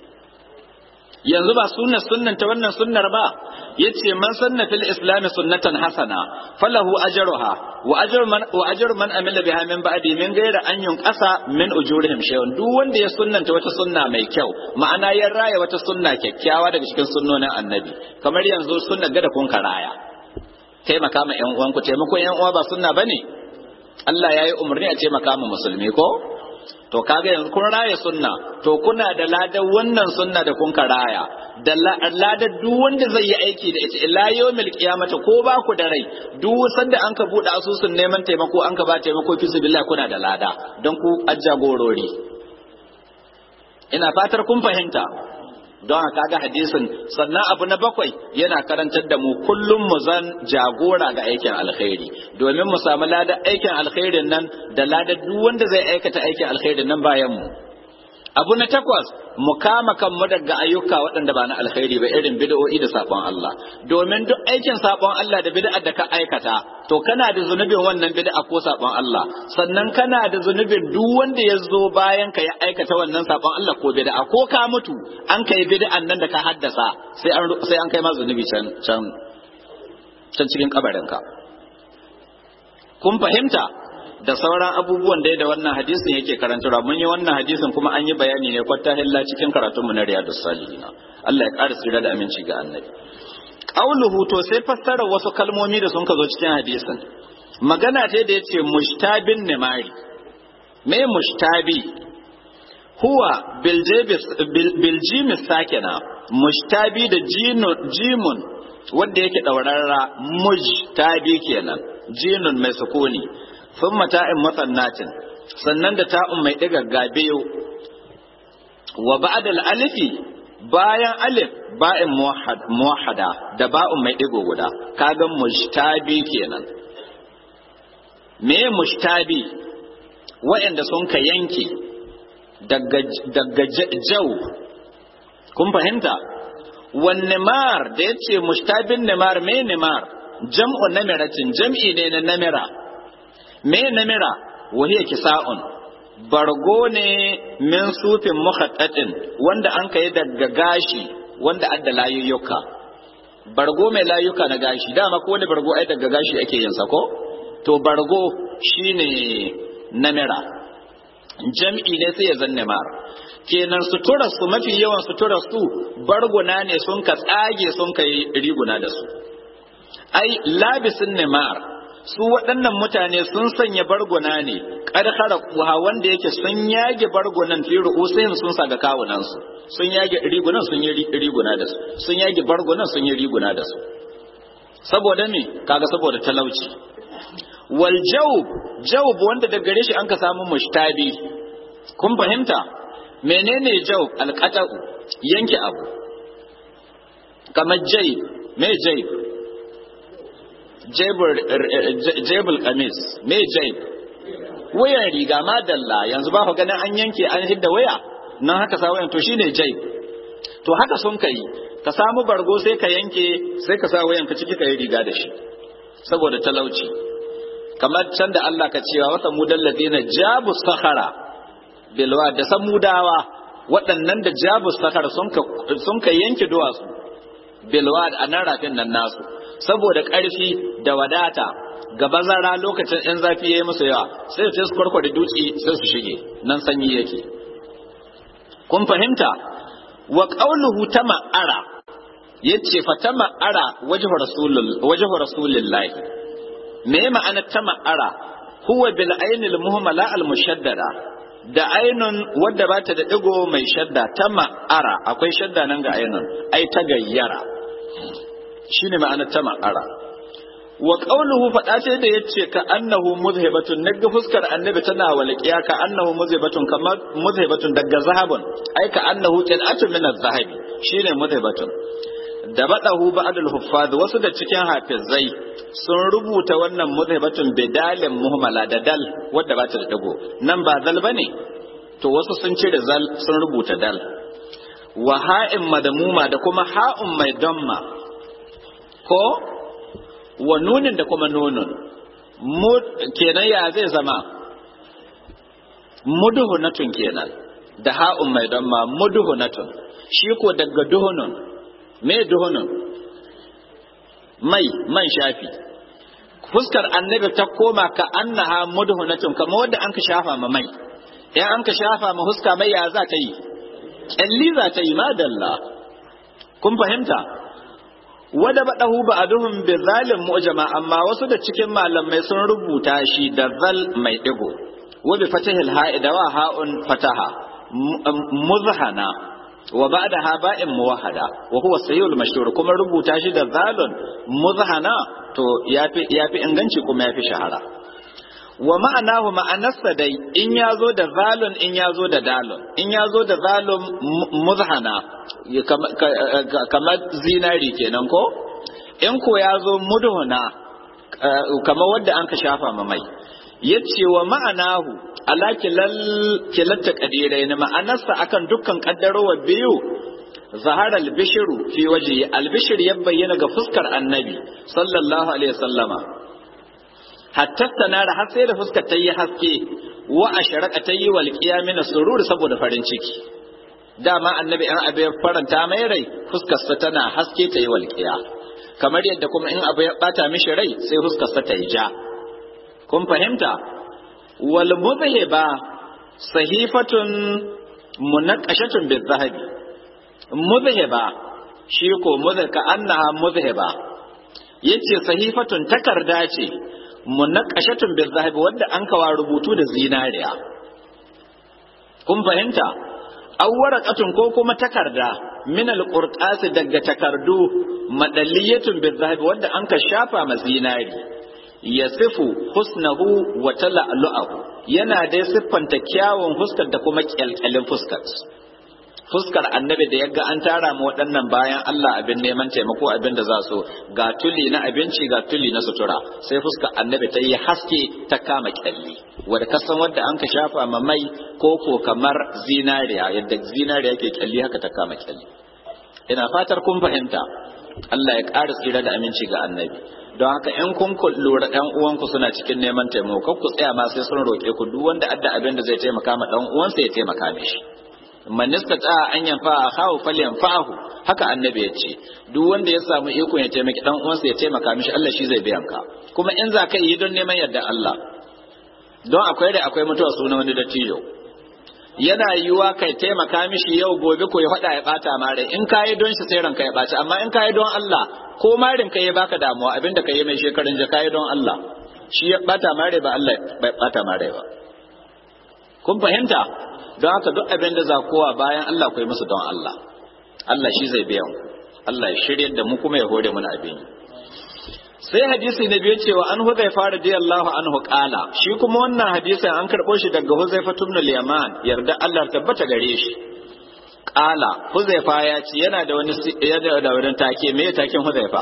yanzu ba sunnar sunnan ta wannan sunnar ba yace man sanna fil islam sunnatan hasana falahu ajruha wa ajru man wa ajru man amila biha min ba'di min ghairi an yunqasa min ujurihim shay'un duk wanda ya sunnanta wata sunna mai kyau ma'ana ya raya wata sunna kyakkyawa daga cikin sunnonin annabi kamar yanzu sunnar gada kun karaya taimaka ma ƴan uwanku taimakon ƴan uwa ba sunna bane Allah ya yi umarni a taimaka ma musulmi ko to kaga yanzu kun raya sunna to kuna da ladan wannan sunna da kun karaya da ladan duk wanda zai yi aiki da ita ila yawmil qiyamata ko ba ku da rai duk sanda an ka bude asusun neman taimako an ka ba taimako fi sabilillah kuna da lada don ku ajjagorori ina fatar kun fahimta don haka ga hadisin sannan abu na bakwai yana karantar da mu kullum mu zan jagora ga aikin alkhairi domin mu samu ladan aikin alkhairin nan da ladan duk wanda zai aikata aikin alkhairin nan bayan mu abu na takwas mu kama kanmu daga ayyuka waɗanda ba na alkhairi ba irin bid'o'i da sabon Allah domin duk aikin sabon Allah da bid'a da ka aikata to kana da zunubin wannan bid'a ko sabon Allah sannan kana da zunubin duk wanda ya zo bayan ka ya aikata wannan sabon Allah ko bid'a ko ka mutu an kai bid'an nan da ka haddasa sai an sai an kai ma zunubi can can can cikin kabarin ka kun fahimta da sauran abubuwan da da wannan hadisin yake karantarwa mun yi wannan hadisin kuma an yi bayani ne kwatta hilla cikin karatunmu na riyadus salihin Allah ya ƙara tsira da aminci ga annabi qauluhu to sai fassara wasu kalmomi da sun ka zo cikin hadisin magana ta da yace mushtabin nimari me mushtabi huwa bil jabis bil jim sakina mushtabi da jimun wanda yake daurarra mujtabi kenan jinun mai sukuni sun mata'in masannatin sannan da ta'un mai ɗiga gabeyo wa ba'dal alifi bayan alif ba'in muwahhada da ba'un mai ɗigo guda kaga mushtabi kenan me mushtabi wa'anda sun ka yanke daga daga jau kun fahimta wan nimar da yace mushtabin nimar me nimar jam'u namiratin jam'i ne na namira me namira wahiya kisa'un bargo ne min sufin mukhattatin wanda an kai daga gashi wanda adda layuyyuka bargo mai layuka na gashi dama ko wani bargo ai daga gashi ake yin sa ko to bargo shine namira jam'i ne sai ya zanne mar kenan sutura su mafi yawan sutura su barguna ne sun ka tsage sun kai riguna da su ai labisin nimar su waɗannan mutane sun sanya barguna ne ƙarƙara kuwa wanda yake sun yage bargunan fi ru'usahin sun sa ga kawunansu sun yage rigunan sun yi riguna da su sun yage bargunan sun yi riguna da su saboda me kaga saboda talauci wal jawb jawb wanda daga gare shi an ka samu mushtabi kun fahimta menene jawb alqata'u yanke abu kamar jayb me jayb jebul kamis me jeb wayan riga madalla yanzu ba ku ganin an yanke an hidda waya nan haka sa wayan to shine jeb to haka sun kai ka samu bargo sai ka yanke sai ka sa wayan ka ciki ka yi riga da shi saboda talauci kamar can da Allah ka cewa wata mudal ladina jabu sakhara bilwa da samudawa waɗannan da jabu sakhara sun ka sun ka yanke duwatsu bilwa a nan rafin nan nasu saboda ƙarfi da wadata ga bazara lokacin in zafi ya yi musu yawa sai su su kwarkwada dutse sai su shige nan sanyi yake kun fahimta wa qauluhu tama'ara yace fa tama'ara wajhu rasulul wajhu rasulillahi me ma'ana tama'ara huwa bil ainil muhmala al mushaddada da ainun wadda ba ta da digo mai shadda tama'ara akwai shadda nan ga ainun ai ta gayyara shine ma'anar ta ma'ara wa qawluhu fada ce da yace ka annahu muzhibatun naga fuskar annabi tana walqiya ka annahu muzhibatun kamar muzhibatun daga zahabun ai ka annahu qil'atun min az-zahabi shine muzhibatun da badahu ba'dul huffaz wasu da cikin hafizai sun rubuta wannan muzhibatun bidalin muhmala da dal wadda ba ta da dago nan ba zal bane to wasu sun cire zal sun rubuta dal wa ha'in madmuma da kuma ha'un mai damma ko wa nunin da kuma nunun kenan ya zai zama muduhunatun kenan da ha'un mai damma muduhunatun shi ko daga duhunun me duhunun mai man shafi fuskar annabi ta koma ka annaha muduhunatun kamar wanda an ka shafa ma mai in an ka shafa ma huska mai ya za ta yi kyalli za ta yi madalla kun fahimta wada badahu ba'duhum bi zalim mu'jama amma wasu da cikin malamai sun rubuta shi da zal mai digo wa bi fatahil ha'ida wa ha'un fataha muzhana wa ba'daha ba'in muwahhada wa huwa sayyul mashhur kuma rubuta shi da zalun muzhana to yafi yafi inganci kuma yafi shahara wa ma'anahu ma'anarsa dai in ya zo da zalun in ya zo da dalun in ya zo da zalun muzhana kamar zinari kenan ko in ko ya zo mudhuna kamar wadda an ka shafa ma mai yace wa ma'anahu ala kilal kilatta qadirai ne ma'anarsa akan dukkan kaddarowa biyu zahara albishiru fi waje albishir ya bayyana ga fuskar annabi sallallahu alaihi wasallama hatta tanara har sai da fuskar ta yi haske wa asharaka ta yi walqiya min surur saboda farin ciki dama annabi an abu ya faranta mai rai fuskar sa tana haske ta yi walqiya kamar yadda kuma in abu ya bata mishi rai sai fuskar sa ta yi ja kun fahimta wal mudhiba sahifatun munaqashatun bizahabi mudhiba shi ko mudhika annaha mudhiba yace sahifatun takarda ce munaqashatun bizahabi wanda an kawa rubutu da zinariya kun fahimta aw waraqatun ko kuma takarda min alqurtas daga takardu madalliyatun bizahabi wanda an ka shafa ma zinari yasifu husnahu wa tala'lu'ahu yana da siffanta kyawun fuskar da kuma kyalkyalin fuskar fuskar annabi da yaga an tara mu waɗannan bayan Allah abin neman taimako abin da za su ga tuli na abinci ga tuli na sutura sai fuskar annabi ta yi haske ta kama kyalli wanda kasan wanda an ka shafa ma mai ko ko kamar zinariya yadda zinariya yake kyalli haka ta kama kyalli ina fatar kun fahimta Allah ya ƙara tsira da aminci ga annabi don haka in kun lura ɗan uwanku suna cikin neman taimako ku tsaya ma sai sun roƙe ku duk wanda adda abin da zai taimaka ma ɗan uwansa ya taimaka mishi man istata an yanfa akhahu falyanfa'hu haka annabi ya ce duk wanda ya samu iko ya taimaki dan uwansa ya taimaka mishi Allah shi zai biyan ka kuma in za ka yi don neman yarda Allah don akwai da akwai mutuwa sunan wani dattijo yana yiwa kai taimaka mishi yau gobe ko ya faɗa ya bata mare in kai don shi sai ranka ya baci amma in kai don Allah ko marin kai ya baka damuwa abinda kai mai shekarun ja kai don Allah shi ya bata mare ba Allah bai bata mare ba kun fahimta don haka duk abin da za kowa bayan Allah ku yi musu don Allah Allah shi zai biyan ku Allah ya shirye da mu kuma ya hore mana abin sai hadisi na biyu cewa an Huzaifa radiyallahu anhu qala shi kuma wannan hadisi an karbo shi daga Huzaifa ibn al-Yaman yarda Allah tabbata gare shi qala Huzaifa ya ce yana da wani yana da wani take me taken Huzaifa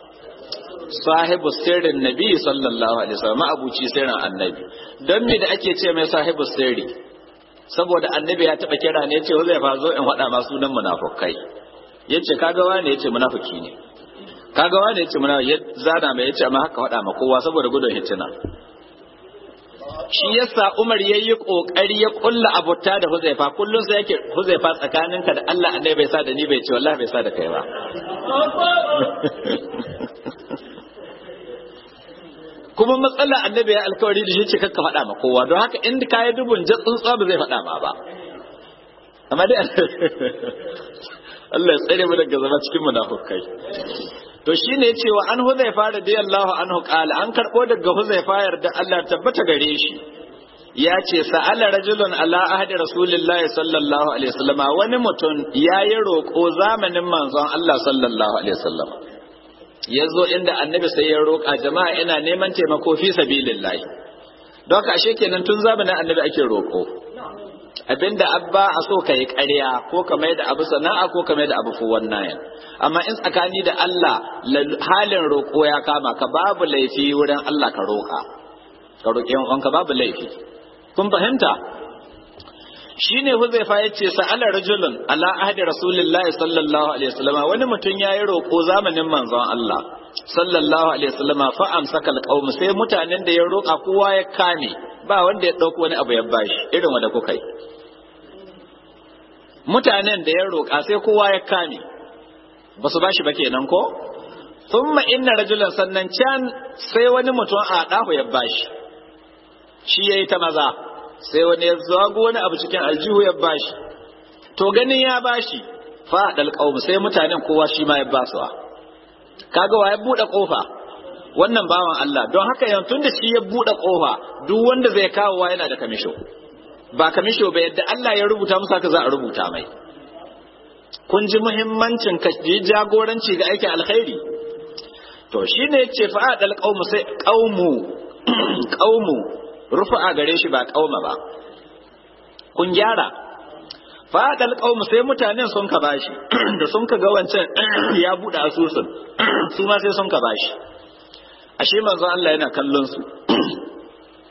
sahibu sirrin nabi sallallahu alaihi wasallam abuci sirrin annabi don me da ake ce mai sahibu sirri saboda annabi ya taba kira ne yace zai fa zo in faɗa ma sunan munafikai yace kaga wani yace munafiki ne kaga wani yace munafiki ya zana mai yace amma haka faɗa ma kowa saboda gudun hitina shi yasa Umar yayi kokari ya kulla abuta da Huzaifa kullun sai yake Huzaifa tsakaninka da Allah annabi bai sa da ni bai ce wallahi bai sa da kai ba kuma matsala annabi ya alkawari da shi ce kakka faɗa ma kowa don haka inda kayi dubun jan tsuntsuwa ba zai faɗa ma ba amma dai Allah ya tsare mu daga zama cikin munafukai to shine yace wa an Huzaifa radiyallahu anhu qala an karbo daga Huzaifa yarda Allah tabbata gare shi ya ce sa'ala rajulun ala ahdi rasulillahi sallallahu alaihi wasallam wani mutum yayi roƙo zamanin manzon Allah sallallahu alaihi wasallam ya zo inda annabi sai ya roƙa jama'a ina neman taimako fi sabilillahi don haka ashe kenan tun zamanin annabi ake roƙo abinda abba a so ka yi ƙarya ko ka mai da abu sana'a ko ka mai da abu fuwan nayan amma in tsakani da Allah halin roƙo ya kama ka babu laifi wurin Allah ka roƙa ka roƙi yan uwanka babu laifi kun fahimta shine Huzaifa yace sa'ala rajulun ala ahdi rasulillahi sallallahu alaihi wasallam wani mutum yayi roko zamanin manzon Allah sallallahu alaihi wasallam fa amsaka alqaum sai mutanen da ya roka kowa ya kame ba wanda ya dauko wani abu ya bashi irin wanda kuka yi mutanen da ya roka sai kowa ya kame ba su bashi ba kenan ko thumma inna rajulan sannan can sai wani mutum a dahu ya bashi shi yayi ta maza sai wani ya zago wani abu cikin aljihu ya bashi to ganin ya bashi fa dal qaum sai mutanen kowa shi ma ya basuwa kaga wa ya bude kofa wannan bawan Allah don haka yanzu tunda shi ya bude kofa duk wanda zai kawo wa yana da kamisho ba kamisho ba yadda Allah ya rubuta musu haka za a rubuta mai kun ji muhimmancin ka ji jagoranci ga aikin alkhairi to shine yace fa dal qaum sai qaumu qaumu rufa gare shi ba kauma ba kun gyara fadal qaum sai mutanen sun ka bashi da sun ka ga wancan ya bude asusun su ma sai sun ka bashi ashe manzo Allah yana kallon su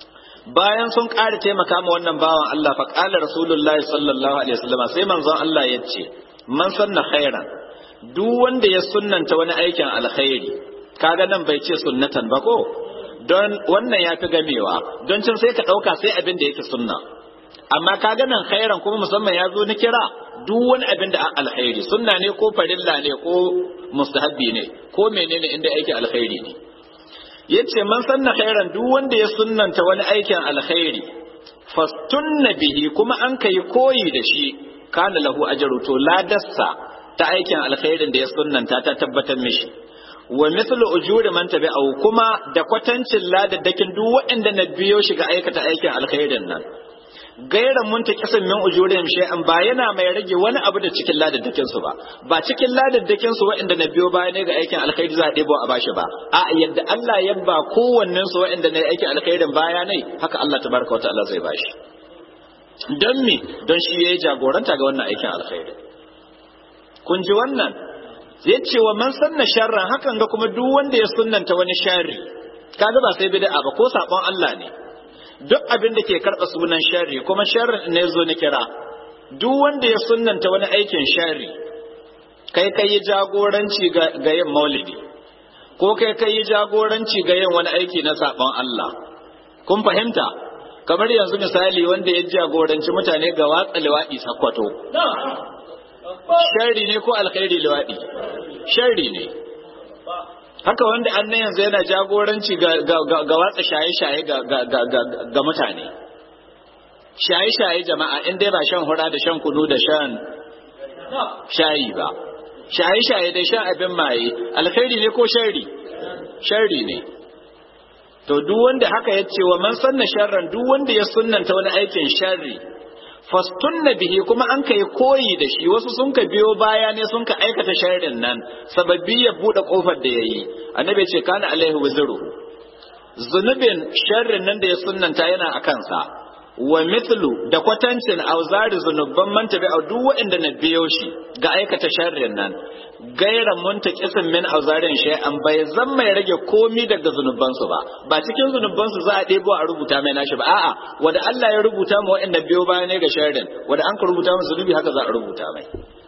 bayan sun ƙara taimaka ma wannan bawan Allah fa qala rasulullahi sallallahu alaihi wasallam sai manzon Allah ya ce man sanna khairan duk wanda ya sunnanta wani aikin alkhairi kaga nan bai ce sunnatan ba ko don wannan ya fi gamewa don cin sai ka ɗauka sai abin da yake sunna amma kaga nan khairan kuma musamman ya zo ni kira duk wani abin da alkhairi sunna ne ko farilla ne ko mustahabbi ne ko menene inda yake alkhairi ne yace man sanna khairan duk wanda ya sunnanta wani aikin alkhairi fastunna bihi kuma an kai koyi da shi kana lahu ajru to ladassa ta aikin alkhairin da ya sunnanta ta tabbatar mishi wa mithlu ujuri man tabi'ahu kuma da kwatancin ladaddakin duk waɗanda na biyo shi ga aikata aikin alkhairin nan gairan muntaqisin min ujurihim shay'an ba yana mai rage wani abu da cikin ladaddakin su ba ba cikin ladaddakin su waɗanda na biyo baya ne ga aikin alkhairi za a ɗebo a bashi ba a yadda Allah ya ba kowannen su waɗanda na aikin alkhairin baya ne haka Allah tabaraka wa ta'ala zai bashi don me don shi yayi jagoranta ga wannan aikin alkhairi kun ji wannan zai ce wa man sanna sharran hakan ga kuma duk wanda ya sunnanta wani sharri kaga ba sai bid'a ba ko sabon Allah ne duk abin da ke karɓa sunan sharri kuma sharrin ne zo ni kira duk wanda ya sunnanta wani aikin sharri kai kai yi jagoranci ga, ga yin maulidi ko kai kai yi jagoranci ga yin wani aiki na sabon Allah kun fahimta kamar yanzu misali wanda ya jagoranci mutane ga watsa liwaɗi sakwato sharri ne ko alkhairi liwaɗi sharri ne haka wanda annan yanzu yana jagoranci ga, ga, ga, ga watsa shaye-shaye ga, ga, ga, ga, ga mutane shaye-shaye jama'a in dai ba shan hura da shan kunu da shan shayi ba shaye-shaye da shan abin maye alkhairi ne ko sharri sharri ne to duk wanda haka ya ce wa man sanna sharran duk wanda ya sunnanta wani aikin sharri fastunna bihi kuma an kai koyi da shi wasu sun ka biyo baya ne sun ka aikata sharrin nan sababbi ya bude kofar da yayi annabi ce kana alaihi wazru zunubin sharrin nan da ya sunnanta yana a kansa wa mithlu da kwatancin auzari zunubban man tabi a duk waɗanda na biyo shi ga aikata sharrin nan gairan muntaqisin min auzarin shay'an bai zan mai rage komi daga zunubansu ba ba cikin zunubansu za a ɗebo a rubuta mai nashi ba a'a wanda Allah ya rubuta mu waɗanda biyo baya ne ga sharrin wanda an ka rubuta mu zunubi haka za a rubuta mai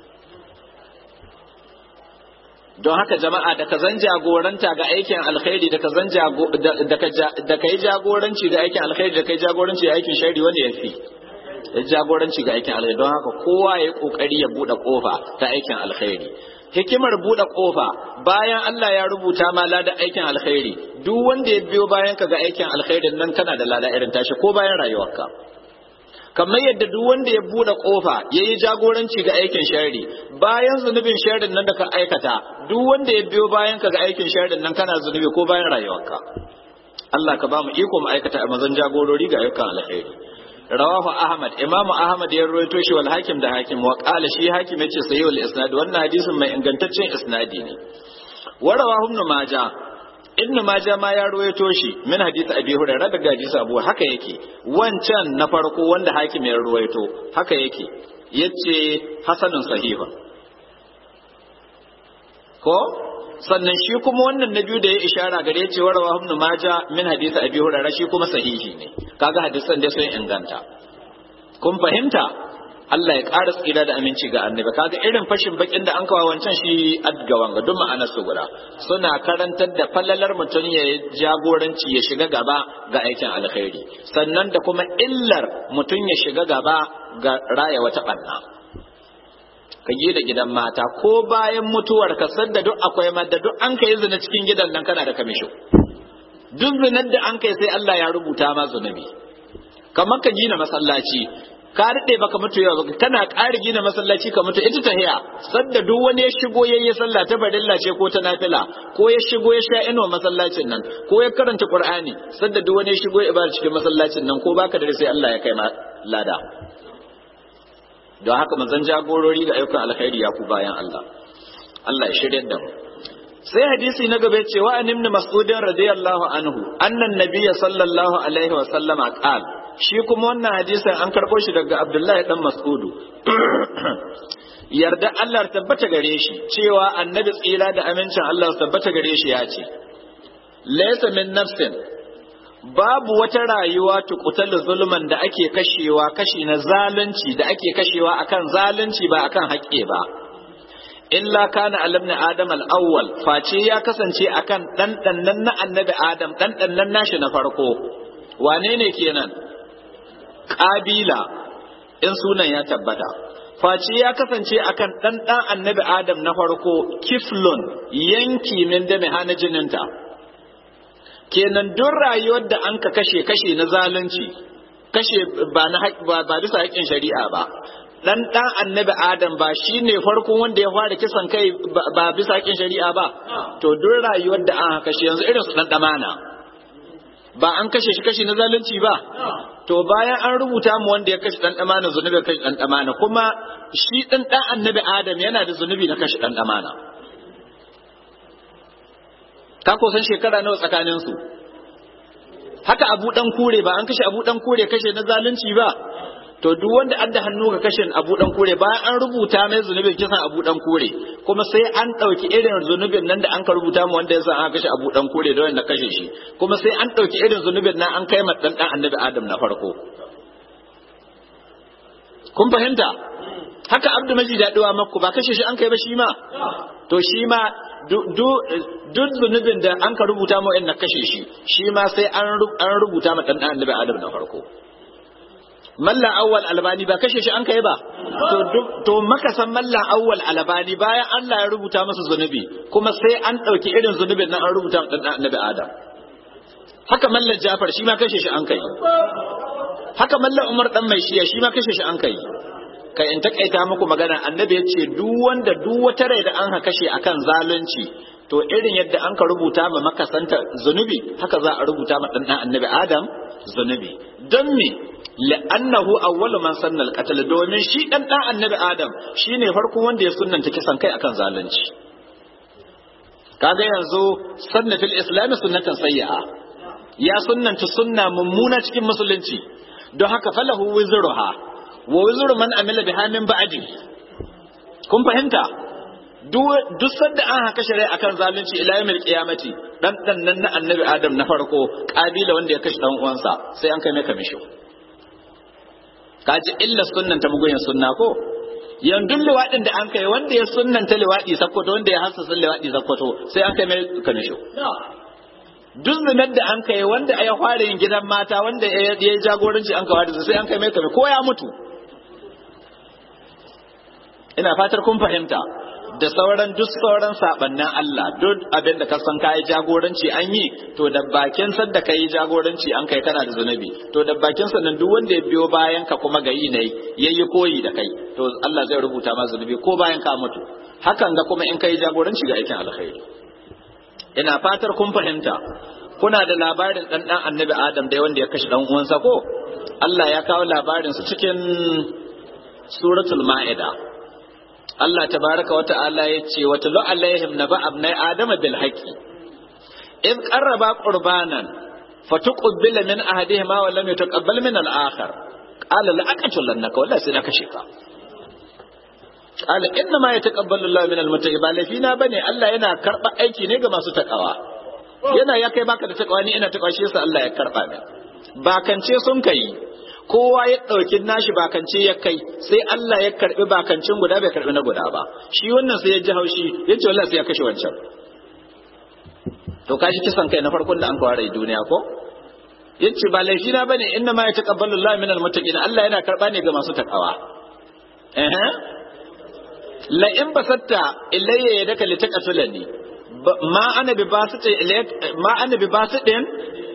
don haka jama'a da ka zan jagoranta ga aikin alkhairi da ka zan da ka yi jagoranci ga aikin alkhairi da ka yi jagoranci ga aikin shari wanda ya fi jagoranci ga aikin alkhairi don haka kowa ya yi kokari ya buɗe kofa ta aikin alkhairi hikimar buɗe kofa bayan Allah ya rubuta ma lada aikin alkhairi duk wanda ya biyo bayan ka ga aikin alkhairin nan kana da lada irin tashi ko bayan rayuwarka kamar yadda duk wanda ya bude kofa yayi jagoranci ga aikin sharri bayan zunubin sharrin nan da ka aikata duk wanda ya biyo bayan ka ga aikin sharrin nan kana zunubi ko bayan rayuwarka Allah ka ba mu iko mu aikata a mazan jagorori ga ayyukan alkhairi rawahu ahmad imamu ahmad ya rawaito shi wal hakim da hakim wa qala shi hakim yace sayyul isnad wannan hadisin mai ingantaccen isnadi ne wa rawahu ibn majah ibn majah ma ya ruwaito shi min hadisi abi hurairah daga hadisi abu haka yake wancan na farko wanda hakim ya ruwaito haka yake yace hasanun sahiha ko sannan shi kuma wannan na biyu da ya ishara gare ya ce wa rawahu ibn majah min hadisi abi hurairah shi kuma sahihi ne kaga hadisan dai sun inganta kun fahimta Allah ya ƙara tsira da aminci ga annabi kaga irin fashin bakin da an kawo wancan shi adgawan ga duk ma'anar su guda suna karantar da fallalar mutum ya jagoranci ya shiga gaba ga aikin alkhairi sannan da kuma illar mutum ya shiga gaba ga raya wata banna ka gida gidan mata ko bayan mutuwar ka sadda duk akwai madda duk an kai zina cikin gidan nan kana da kamisho duk zinar da an kai sai Allah ya rubuta ma zunubi kamar ka gina masallaci ka daɗe baka mutu yau kana ƙara gina masallaci ka mutu ita tahiya sadda duk wani ya shigo yayi sallah ta farilla ce ko ta nafila ko ya shigo ya sha ino masallacin nan ko ya karanta qur'ani sadda duk wani ya shigo ya ibada cikin masallacin nan ko baka da sai Allah ya kai ma lada don haka manzon jagorori ga ayyukan alkhairi ya ku bayan Allah Allah ya shirye da mu sai hadisi na gaba cewa an ibn mas'ud radiyallahu anhu annan nabiyya sallallahu alaihi wa sallama qala shi kuma wannan hadisin an karɓo shi daga Abdullahi dan Mas'udu yarda Allah tabbata gare shi cewa annabi tsira da amincin Allah tabbata gare shi ya ce laysa min nafsin babu wata rayuwa tukutal zulman da ake kashewa kashi na zalunci da ake kashewa akan zalunci ba akan haƙƙi ba illa kana alamna adam al-awwal face ya kasance akan dan dannan na annabi adam dan dannan nashi na farko wane ne kenan kabila in sunan ya tabbata face ya kasance akan dan dan annabi adam na farko kiflun yanki min da mai hana jininta kenan duk rayuwar da an ka kashe kashe na zalunci kashe ba na ba bisa haƙƙin shari'a ba dan dan annabi adam ba shine farkon wanda ya fara kisan kai ba bisa haƙƙin shari'a ba to duk rayuwar da an kashe yanzu irin su dan damana ba an kashe shi kashe na zalunci ba to bayan an rubuta mu wanda ya kashe dan damana zunubi kashe dan damana kuma shi dan dan annabi adam yana da zunubi na kashe dan damana ka ko san shekara nawa tsakanin su haka abu dan kure ba an kashe abu dan kure kashe na zalunci ba to duk wanda adda hannu ga kashin abu dan kure bayan an rubuta mai zunubin kisan abu dan kure kuma sai an dauki irin zunubin nan da an ka rubuta mu wanda yasa an kashe abu dan kure da wanda kashe shi kuma sai an dauki irin zunubin nan an kai ma dan dan annabi adam na farko kun fahimta haka abdu majid da dawa makku ba kashe shi an kai ba shi ma to shi ma duk zunubin da an ka rubuta mu wanda kashe shi shi ma sai an rubuta ma dan dan annabi adam na farko malla awwal albani ba kashe shi an kai ba to to maka san malla awwal albani bayan Allah ya rubuta masa zunubi kuma sai an dauki irin zunubin nan an rubuta dan annabi adam haka malla jafar shi ma kashe shi an kai haka malla umar dan mai shiya shi ma kashe shi an kai kai in takaita muku magana annabi yace duk wanda duk wata rai da an ha kashe akan zalunci to irin yadda an ka rubuta ma makasanta zunubi haka za a rubuta ma dan annabi adam zunubi don me la'annahu awwalu man sanna al-qatl domin shi dan dan annabi adam shine farko wanda ya sunnanta kisan kai akan zalunci kaga yanzu sanna fil islam sunnatan sayyi'a ya sunnanta sunna mummuna cikin musulunci don haka falahu wizruha wa wizru man amila biha min ba'di kun fahimta duk sanda an haka shari'a akan zalunci ila yawmil qiyamati dan dan nan na annabi adam na farko kabila wanda ya kashe dan uwansa sai an kai mai kamisho kaji illa sunnan ta mugoyin sunna ko yanzu liwadin da an kai wanda ya sunnanta liwadi sakkwato wanda ya hassasa liwadi sakkwato sai an kai mai kamisho duk zinar da an kai wanda ya fara yin gidan mata wanda ya jagoranci an kawar da sai an kai mai kamisho ko ya mutu ina fatar kun fahimta da sauran duk sauran sabannin Allah duk abin da ka san kai jagoranci an yi to da bakin sa da kai jagoranci an kai kana da zunubi to da bakin sa nan duk wanda ya biyo bayan ka kuma gayi ne yayi koyi da kai to Allah zai rubuta ma zunubi ko bayan ka mutu hakan ga kuma in kai jagoranci ga aikin alkhairi ina fatar kun fahimta kuna da labarin dan dan annabi Adam da wanda ya kashe dan uwansa ko Allah ya kawo labarin su cikin suratul Ma'ida Allah tabaraka wata'ala ya ce wa tulu alaihim naba abnai adama bil haqqi in qarraba qurbanan fatuqbila min ahadihima wa lam yutaqabbal min al akhar qala la aqtulannaka wallahi sai na kashe ka qala inna ma yataqabbalu Allah min al muttaqin ba lafina bane Allah yana karba aiki ne ga masu takawa yana ya kai baka da takawa ni ina takawa shi yasa Allah ya karba min bakance sun kai kowa ya ɗauki nashi bakance ya kai sai Allah ya karɓi bakancin guda bai karɓi na guda ba shi wannan sai ya ji haushi ya ce wallahi sai ya kashe wancan to kashi kisan kai na farkon da an kawara duniya ko yace ba laifi na bane inna ma yataqabbalu Allah minal muttaqin Allah yana karɓa ne ga masu takawa eh la in basatta ilayya yadaka litaqatulani ma ana bi basita ilayka ma ana bi basitin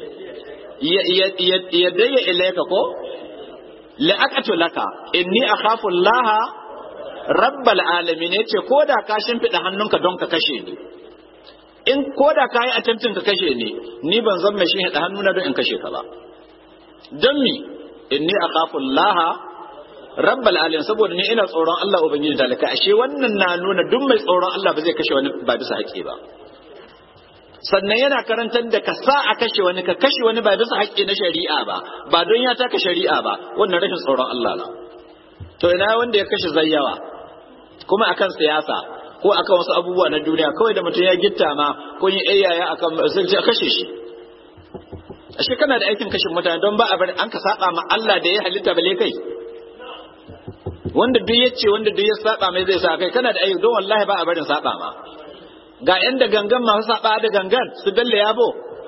yadayya ilayka ko la'aqatu laka inni akhafu Allah rabbal alamin yace koda ka shimfida hannunka don ka kashe ni in koda ka yi attempting ka kashe ni ni ban zan mai shi hada hannuna don in kashe ka ba don mi inni akhafu Allah rabbal alamin saboda ni ina tsoron Allah ubangiji talaka ashe wannan na nuna duk mai tsoron Allah ba zai kashe wani ba bisa haƙi ba sannan yana karantar da ka sa a kashe wani ka kashe wani ba bisa haƙƙi na shari'a ba ba don ya taka shari'a ba wannan rashin tsoron Allah na to ina wanda ya kashe zayyawa kuma akan siyasa ko akan wasu abubuwa na duniya kawai da mutum ya gitta ma ko yin ayyaya akan sai a kashe shi ashe kana da aikin kashin mutane don ba a bari an ka saba ma Allah da ya halitta bale kai wanda duk yace wanda duk ya saba mai zai sa kai kana da aiki don wallahi ba a barin saba ma ga yan da gangan masu saba da gangan su dalle yabo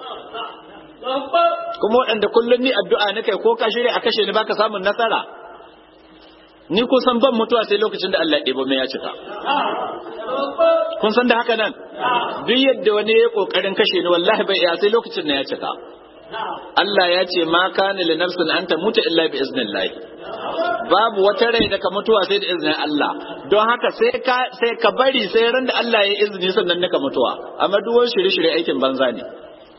kuma waɗanda kullum ni addu'a na kai ko ka shirya a kashe ni baka samun nasara ni kun san ban mutuwa sai lokacin da Allah ya ɗebo mai ya cika kun san da haka nan duk yadda wani ya kokarin kashe ni wallahi bai iya sai lokacin da ya cika Allah ya ce ma kana li nafsin an tamuta illa bi iznillah babu wata rai da ka mutuwa sai da izinin Allah don haka sai ka sai ka bari sai ran da Allah ya izini sannan naka mutuwa amma duk wani shirye-shirye aikin banza ne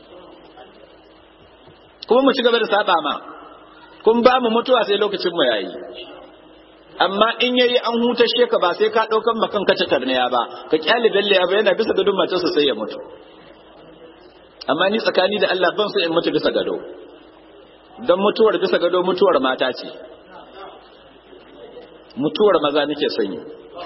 kuma mu ci gaba da saba ma kun ba mu mutuwa sai lokacin mu yayi amma in yayi an hutashe ka ba sai ka daukan makan ka tarniya ba ka kyale dalle ya ba yana bisa gadon matarsa sai ya mutu amma ni tsakani da Allah ban so in mutu bisa gado don mutuwar bisa gado mutuwar mata ce mutuwar maza nake sanyi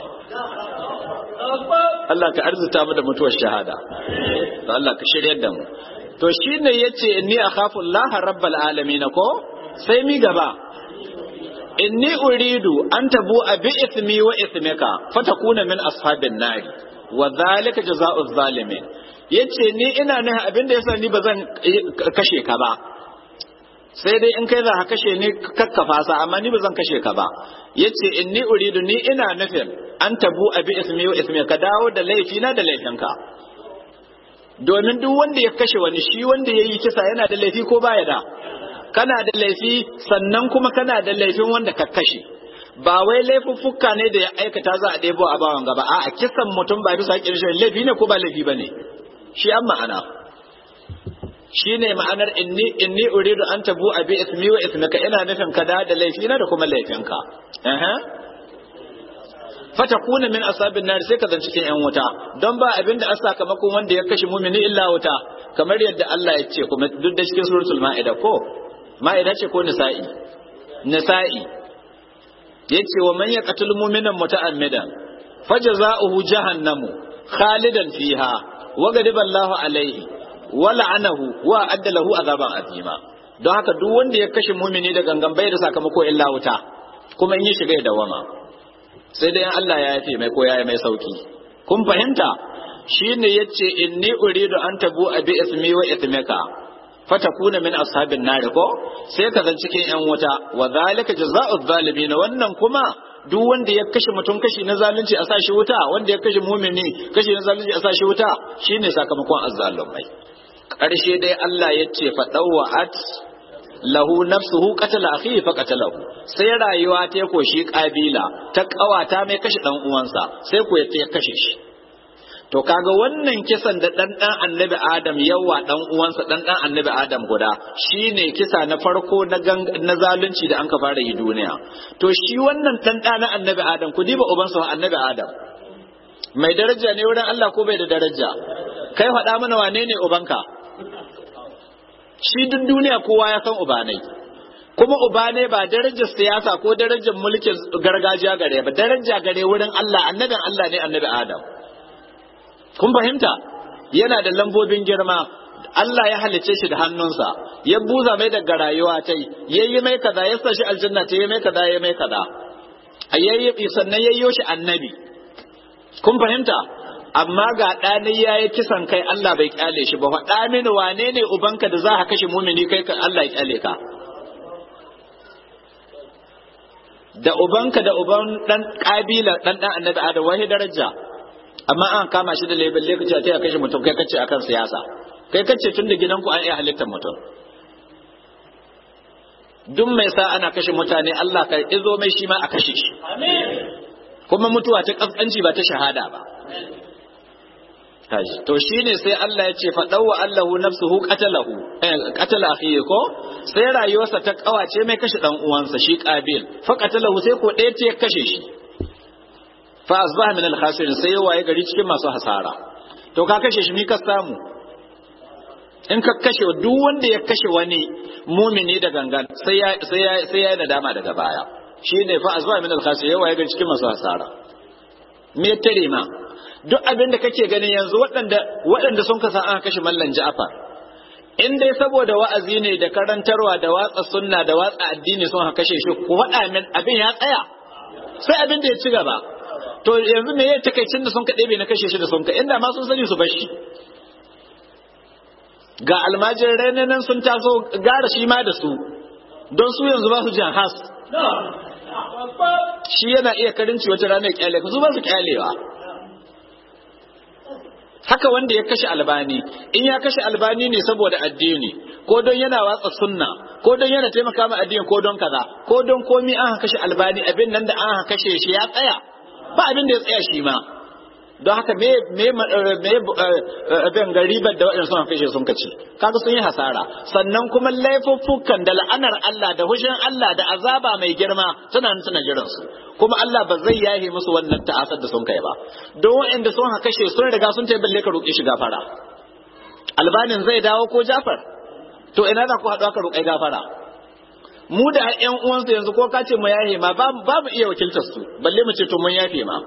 Allah ka arzuta mu da mutuwar shahada Allah ka shiryar da mu to shine yace inni akhafu Allah rabbal alamin ko sai mi gaba inni uridu an tabu bi ithmi wa ithmika fatakuna min ashabin nar wa dhalika jazaa'u zalimin yace ni ina nahi abinda yasa ni bazan kashe ka ba sai dai in kai za ka kashe ni kakkafa sa amma ni bazan kashe ka ba yace inni uridu ni ina nufin an tabu bi ithmi wa ithmika dawo da laifi na da laifinka domin duk wanda ya kashe wani shi wanda yayi kisa yana da laifi ko baya da kana da laifi sannan kuma kana da laifin wanda ka kashe ba wai laifuffuka ne da ya aikata za a ɗebo a bawan gaba a kisan mutum ba bisa ƙirshen laifi ne ko ba laifi ba ne shi an ma'ana shi ne ma'anar inni inni uridu an tabu abi ismi wa ismika ina nufin ka da laifi na da kuma laifinka fatakuna min asabin nar sai ka zan cikin yan wuta don ba abinda an sakamakon wanda ya kashe mumini illa wuta kamar yadda Allah ya ce kuma duk da cikin suratul ma'ida ko ma'ida ce ko nisa'i nisa'i yace wa man yaqtul mu'minan muta'ammidan fajza'uhu jahannamu khalidan fiha wa ghadiba Allahu alayhi wa la'anahu wa adda lahu azaban azima don haka duk wanda ya kashe mumini da gangan bai da sakamako illa wuta kuma in ya shiga ya dawama sai dai Allah ya yafe mai ko ya mai sauki kun fahimta shine yace inni uridu an tabu abi ismi wa ithmika fatakuna min ashabin nar ko sai ka zan cikin yan wuta wa zalika jazaa'u zalimin wannan kuma duk wanda ya kashe mutum kashi na zalunci a sashi wuta wanda ya kashe mumini kashi na zalunci a sashi wuta shine sakamakon azzalumai karshe dai Allah yace fa dawat lahu nafsuhu qatala akhihi fa qatalahu sai rayuwa ta ko shi kabila ta kawata mai kashe dan uwansa sai ko ya kashe shi to kaga wannan kisan da dan dan annabi Adam yawa dan uwansa dan dan annabi Adam guda shine kisa na farko na na zalunci da an ka fara yi duniya to shi wannan dan dan na annabi Adam ku diba ubansa annabi Adam mai daraja ne wurin Allah ko bai da daraja kai faɗa mana wane ne ubanka shi duk duniya kowa ya san ubanai kuma ubane ba darajar siyasa ko darajar mulkin gargajiya gare ba daraja gare wurin Allah annabin Allah ne annabi Adam kun fahimta yana da lambobin girma Allah ya halicce shi da hannunsa ya buza mai daga rayuwa ta yayi mai kaza ya sa shi aljanna ta yayi mai kaza yayi mai kaza ayyayi sannan yayyo shi annabi kun fahimta amma ga ɗani yayi kisan kai Allah bai kyale shi ba faɗa mini wane ne ubanka da za ka kashe mumini kai ka Allah ya kyale ka da ubanka da uban dan kabila dan dan annabi Adam wai daraja amma an kama shi da label le kace ta kashe mutum kai kace akan siyasa kai kace tun da gidanku an iya halittar mutum duk mai sa ana kashe mutane Allah ka izo mai shi ma a kashe shi amin kuma mutuwa ta kaskanci ba ta shahada ba taji to shine sai Allah ya ce fadawa Allahu nafsuhu qatalahu eh qatala akhihi ko sai rayuwarsa ta kawace mai kashe dan uwansa shi Qabil fa qatalahu sai ko ɗaya ce kashe shi fa asbaha min al-khasirin sai ya waye gari cikin masu hasara to ka kashe shi mi ka samu in ka kashe duk wanda ya kashe wani mumini da gangan sai ya sai ya sai ya nadama daga baya shine fa asbaha min al-khasirin ya waye gari cikin masu hasara me tare ma duk abin da kake gani yanzu waɗanda waɗanda sun kasa aka kashe mallan Ja'far in dai saboda wa'azi ne da karantarwa da watsa sunna da watsa addini sun haka kashe shi ko faɗa min abin ya tsaya sai abin da ya ci gaba to yanzu me yake takaicin da sun ka ɗebe na kashe shi da sun ka inda ma sun sani su bar shi ga almajirai nan sun taso gara shi ma da su don su yanzu ba su jan has shi yana iya karinci wata rana ya kyale ka su ba su kyalewa haka wanda ya kashe albani in ya kashe albani ne saboda addini ko don yana watsa sunna ko don yana taimaka ma addini ko don kaza ko don komi an kashe albani abin nan da an kashe shi ya tsaya ba abin da ya tsaya shi ma don haka me me me abin garibar da waɗansu sun kashe sun kace kaga sun yi hasara sannan kuma laifuffukan da la'anar Allah da hushin Allah da azaba mai girma suna nan suna jiran su kuma Allah ba zai yahe musu wannan ta'asar da sun kai ba don waɗanda sun ha kashe sun riga sun tayi balle ka roƙe shi gafara albanin zai dawo ko Jafar to ina za ku haɗu aka roƙai gafara mu da ƴan uwansu yanzu ko ka ce mu yahe ma ba mu iya wakiltar su balle mu ce to mun yafe ma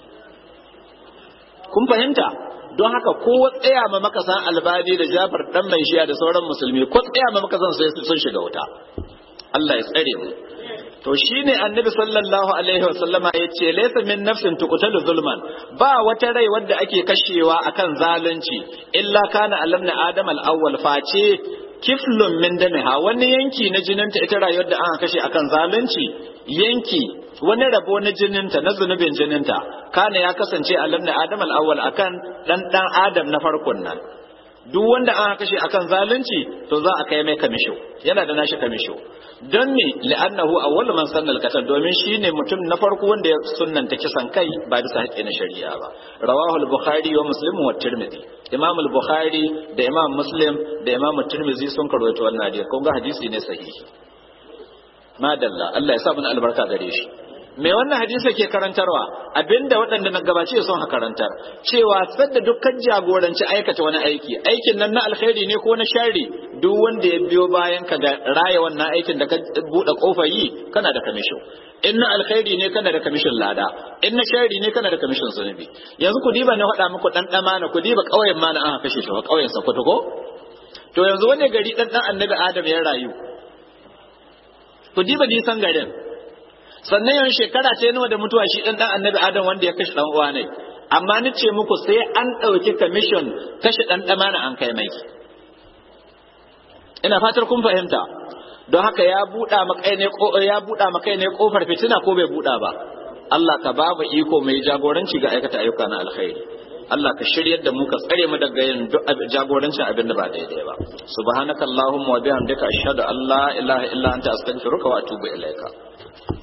kun fahimta don haka ko tsaya ma makasan albani da Jafar dan mai shiya da sauran musulmi ko tsaya ma makasan sai sun shiga wuta Allah ya tsare mu to shine annabi sallallahu alaihi wasallama yace laysa min nafsin tuqtalu zulman ba wata rai wadda ake kashewa akan zalunci illa kana alamna adam al-awwal face kiflun min damiha wani yanki na jininta ita rayuwar da aka kashe akan zalunci yanki wani rabo na jininta na zunubin jininta kana ya kasance alamna adam al-awwal akan dan dan adam na farkon nan duk wanda aka kashe akan zalunci to za a kai mai kamisho yana da nashi kamisho don me li'annahu awwal man sanna al-qatl domin shine mutum na farko wanda ya sunnanta kisan kai ba bisa haƙƙi na shari'a ba rawahu al-bukhari wa muslim wa tirmidhi imam al-bukhari da imam muslim da imam tirmidhi sun karwaito wannan hadisi kun ga hadisi ne sahihi madalla Allah ya sa mun albarka gare shi me wannan hadisi ke karantarwa abinda waɗanda na gabace sun ha karantar cewa sadda dukkan jagoranci aikata wani aiki aikin nan na alkhairi ne ko na sharri duk wanda ya biyo bayan ka ga raya wannan aikin da ka bude kofar yi kana da kamishin in na alkhairi ne kana da kamishin lada in na sharri ne kana da kamishin zunubi yanzu ku diba na faɗa muku dan dama ku diba kauyen ma na aka kashe shi kauyen Sokoto ko to yanzu wani gari dan dan annabi Adam ya rayu ku diba nisan garin sannan yan shekara ce nawa da mutuwa shi dan dan annabi Adam wanda ya kashe dan uwa ne amma ni ce muku sai an dauki commission kashe dan damana an kai mai ina fatar kun fahimta don haka ya buɗa makai ne ya buɗa makai ne kofar fitina ko bai buɗa ba Allah ka ba mu iko mai jagoranci ga aikata ayyuka na alkhairi Allah ka shiryar da mu ka tsare mu daga yin jagorancin abin da ba daidai ba subhanakallahumma wa bihamdika ashhadu an la ilaha illa anta astaghfiruka wa atubu ilaika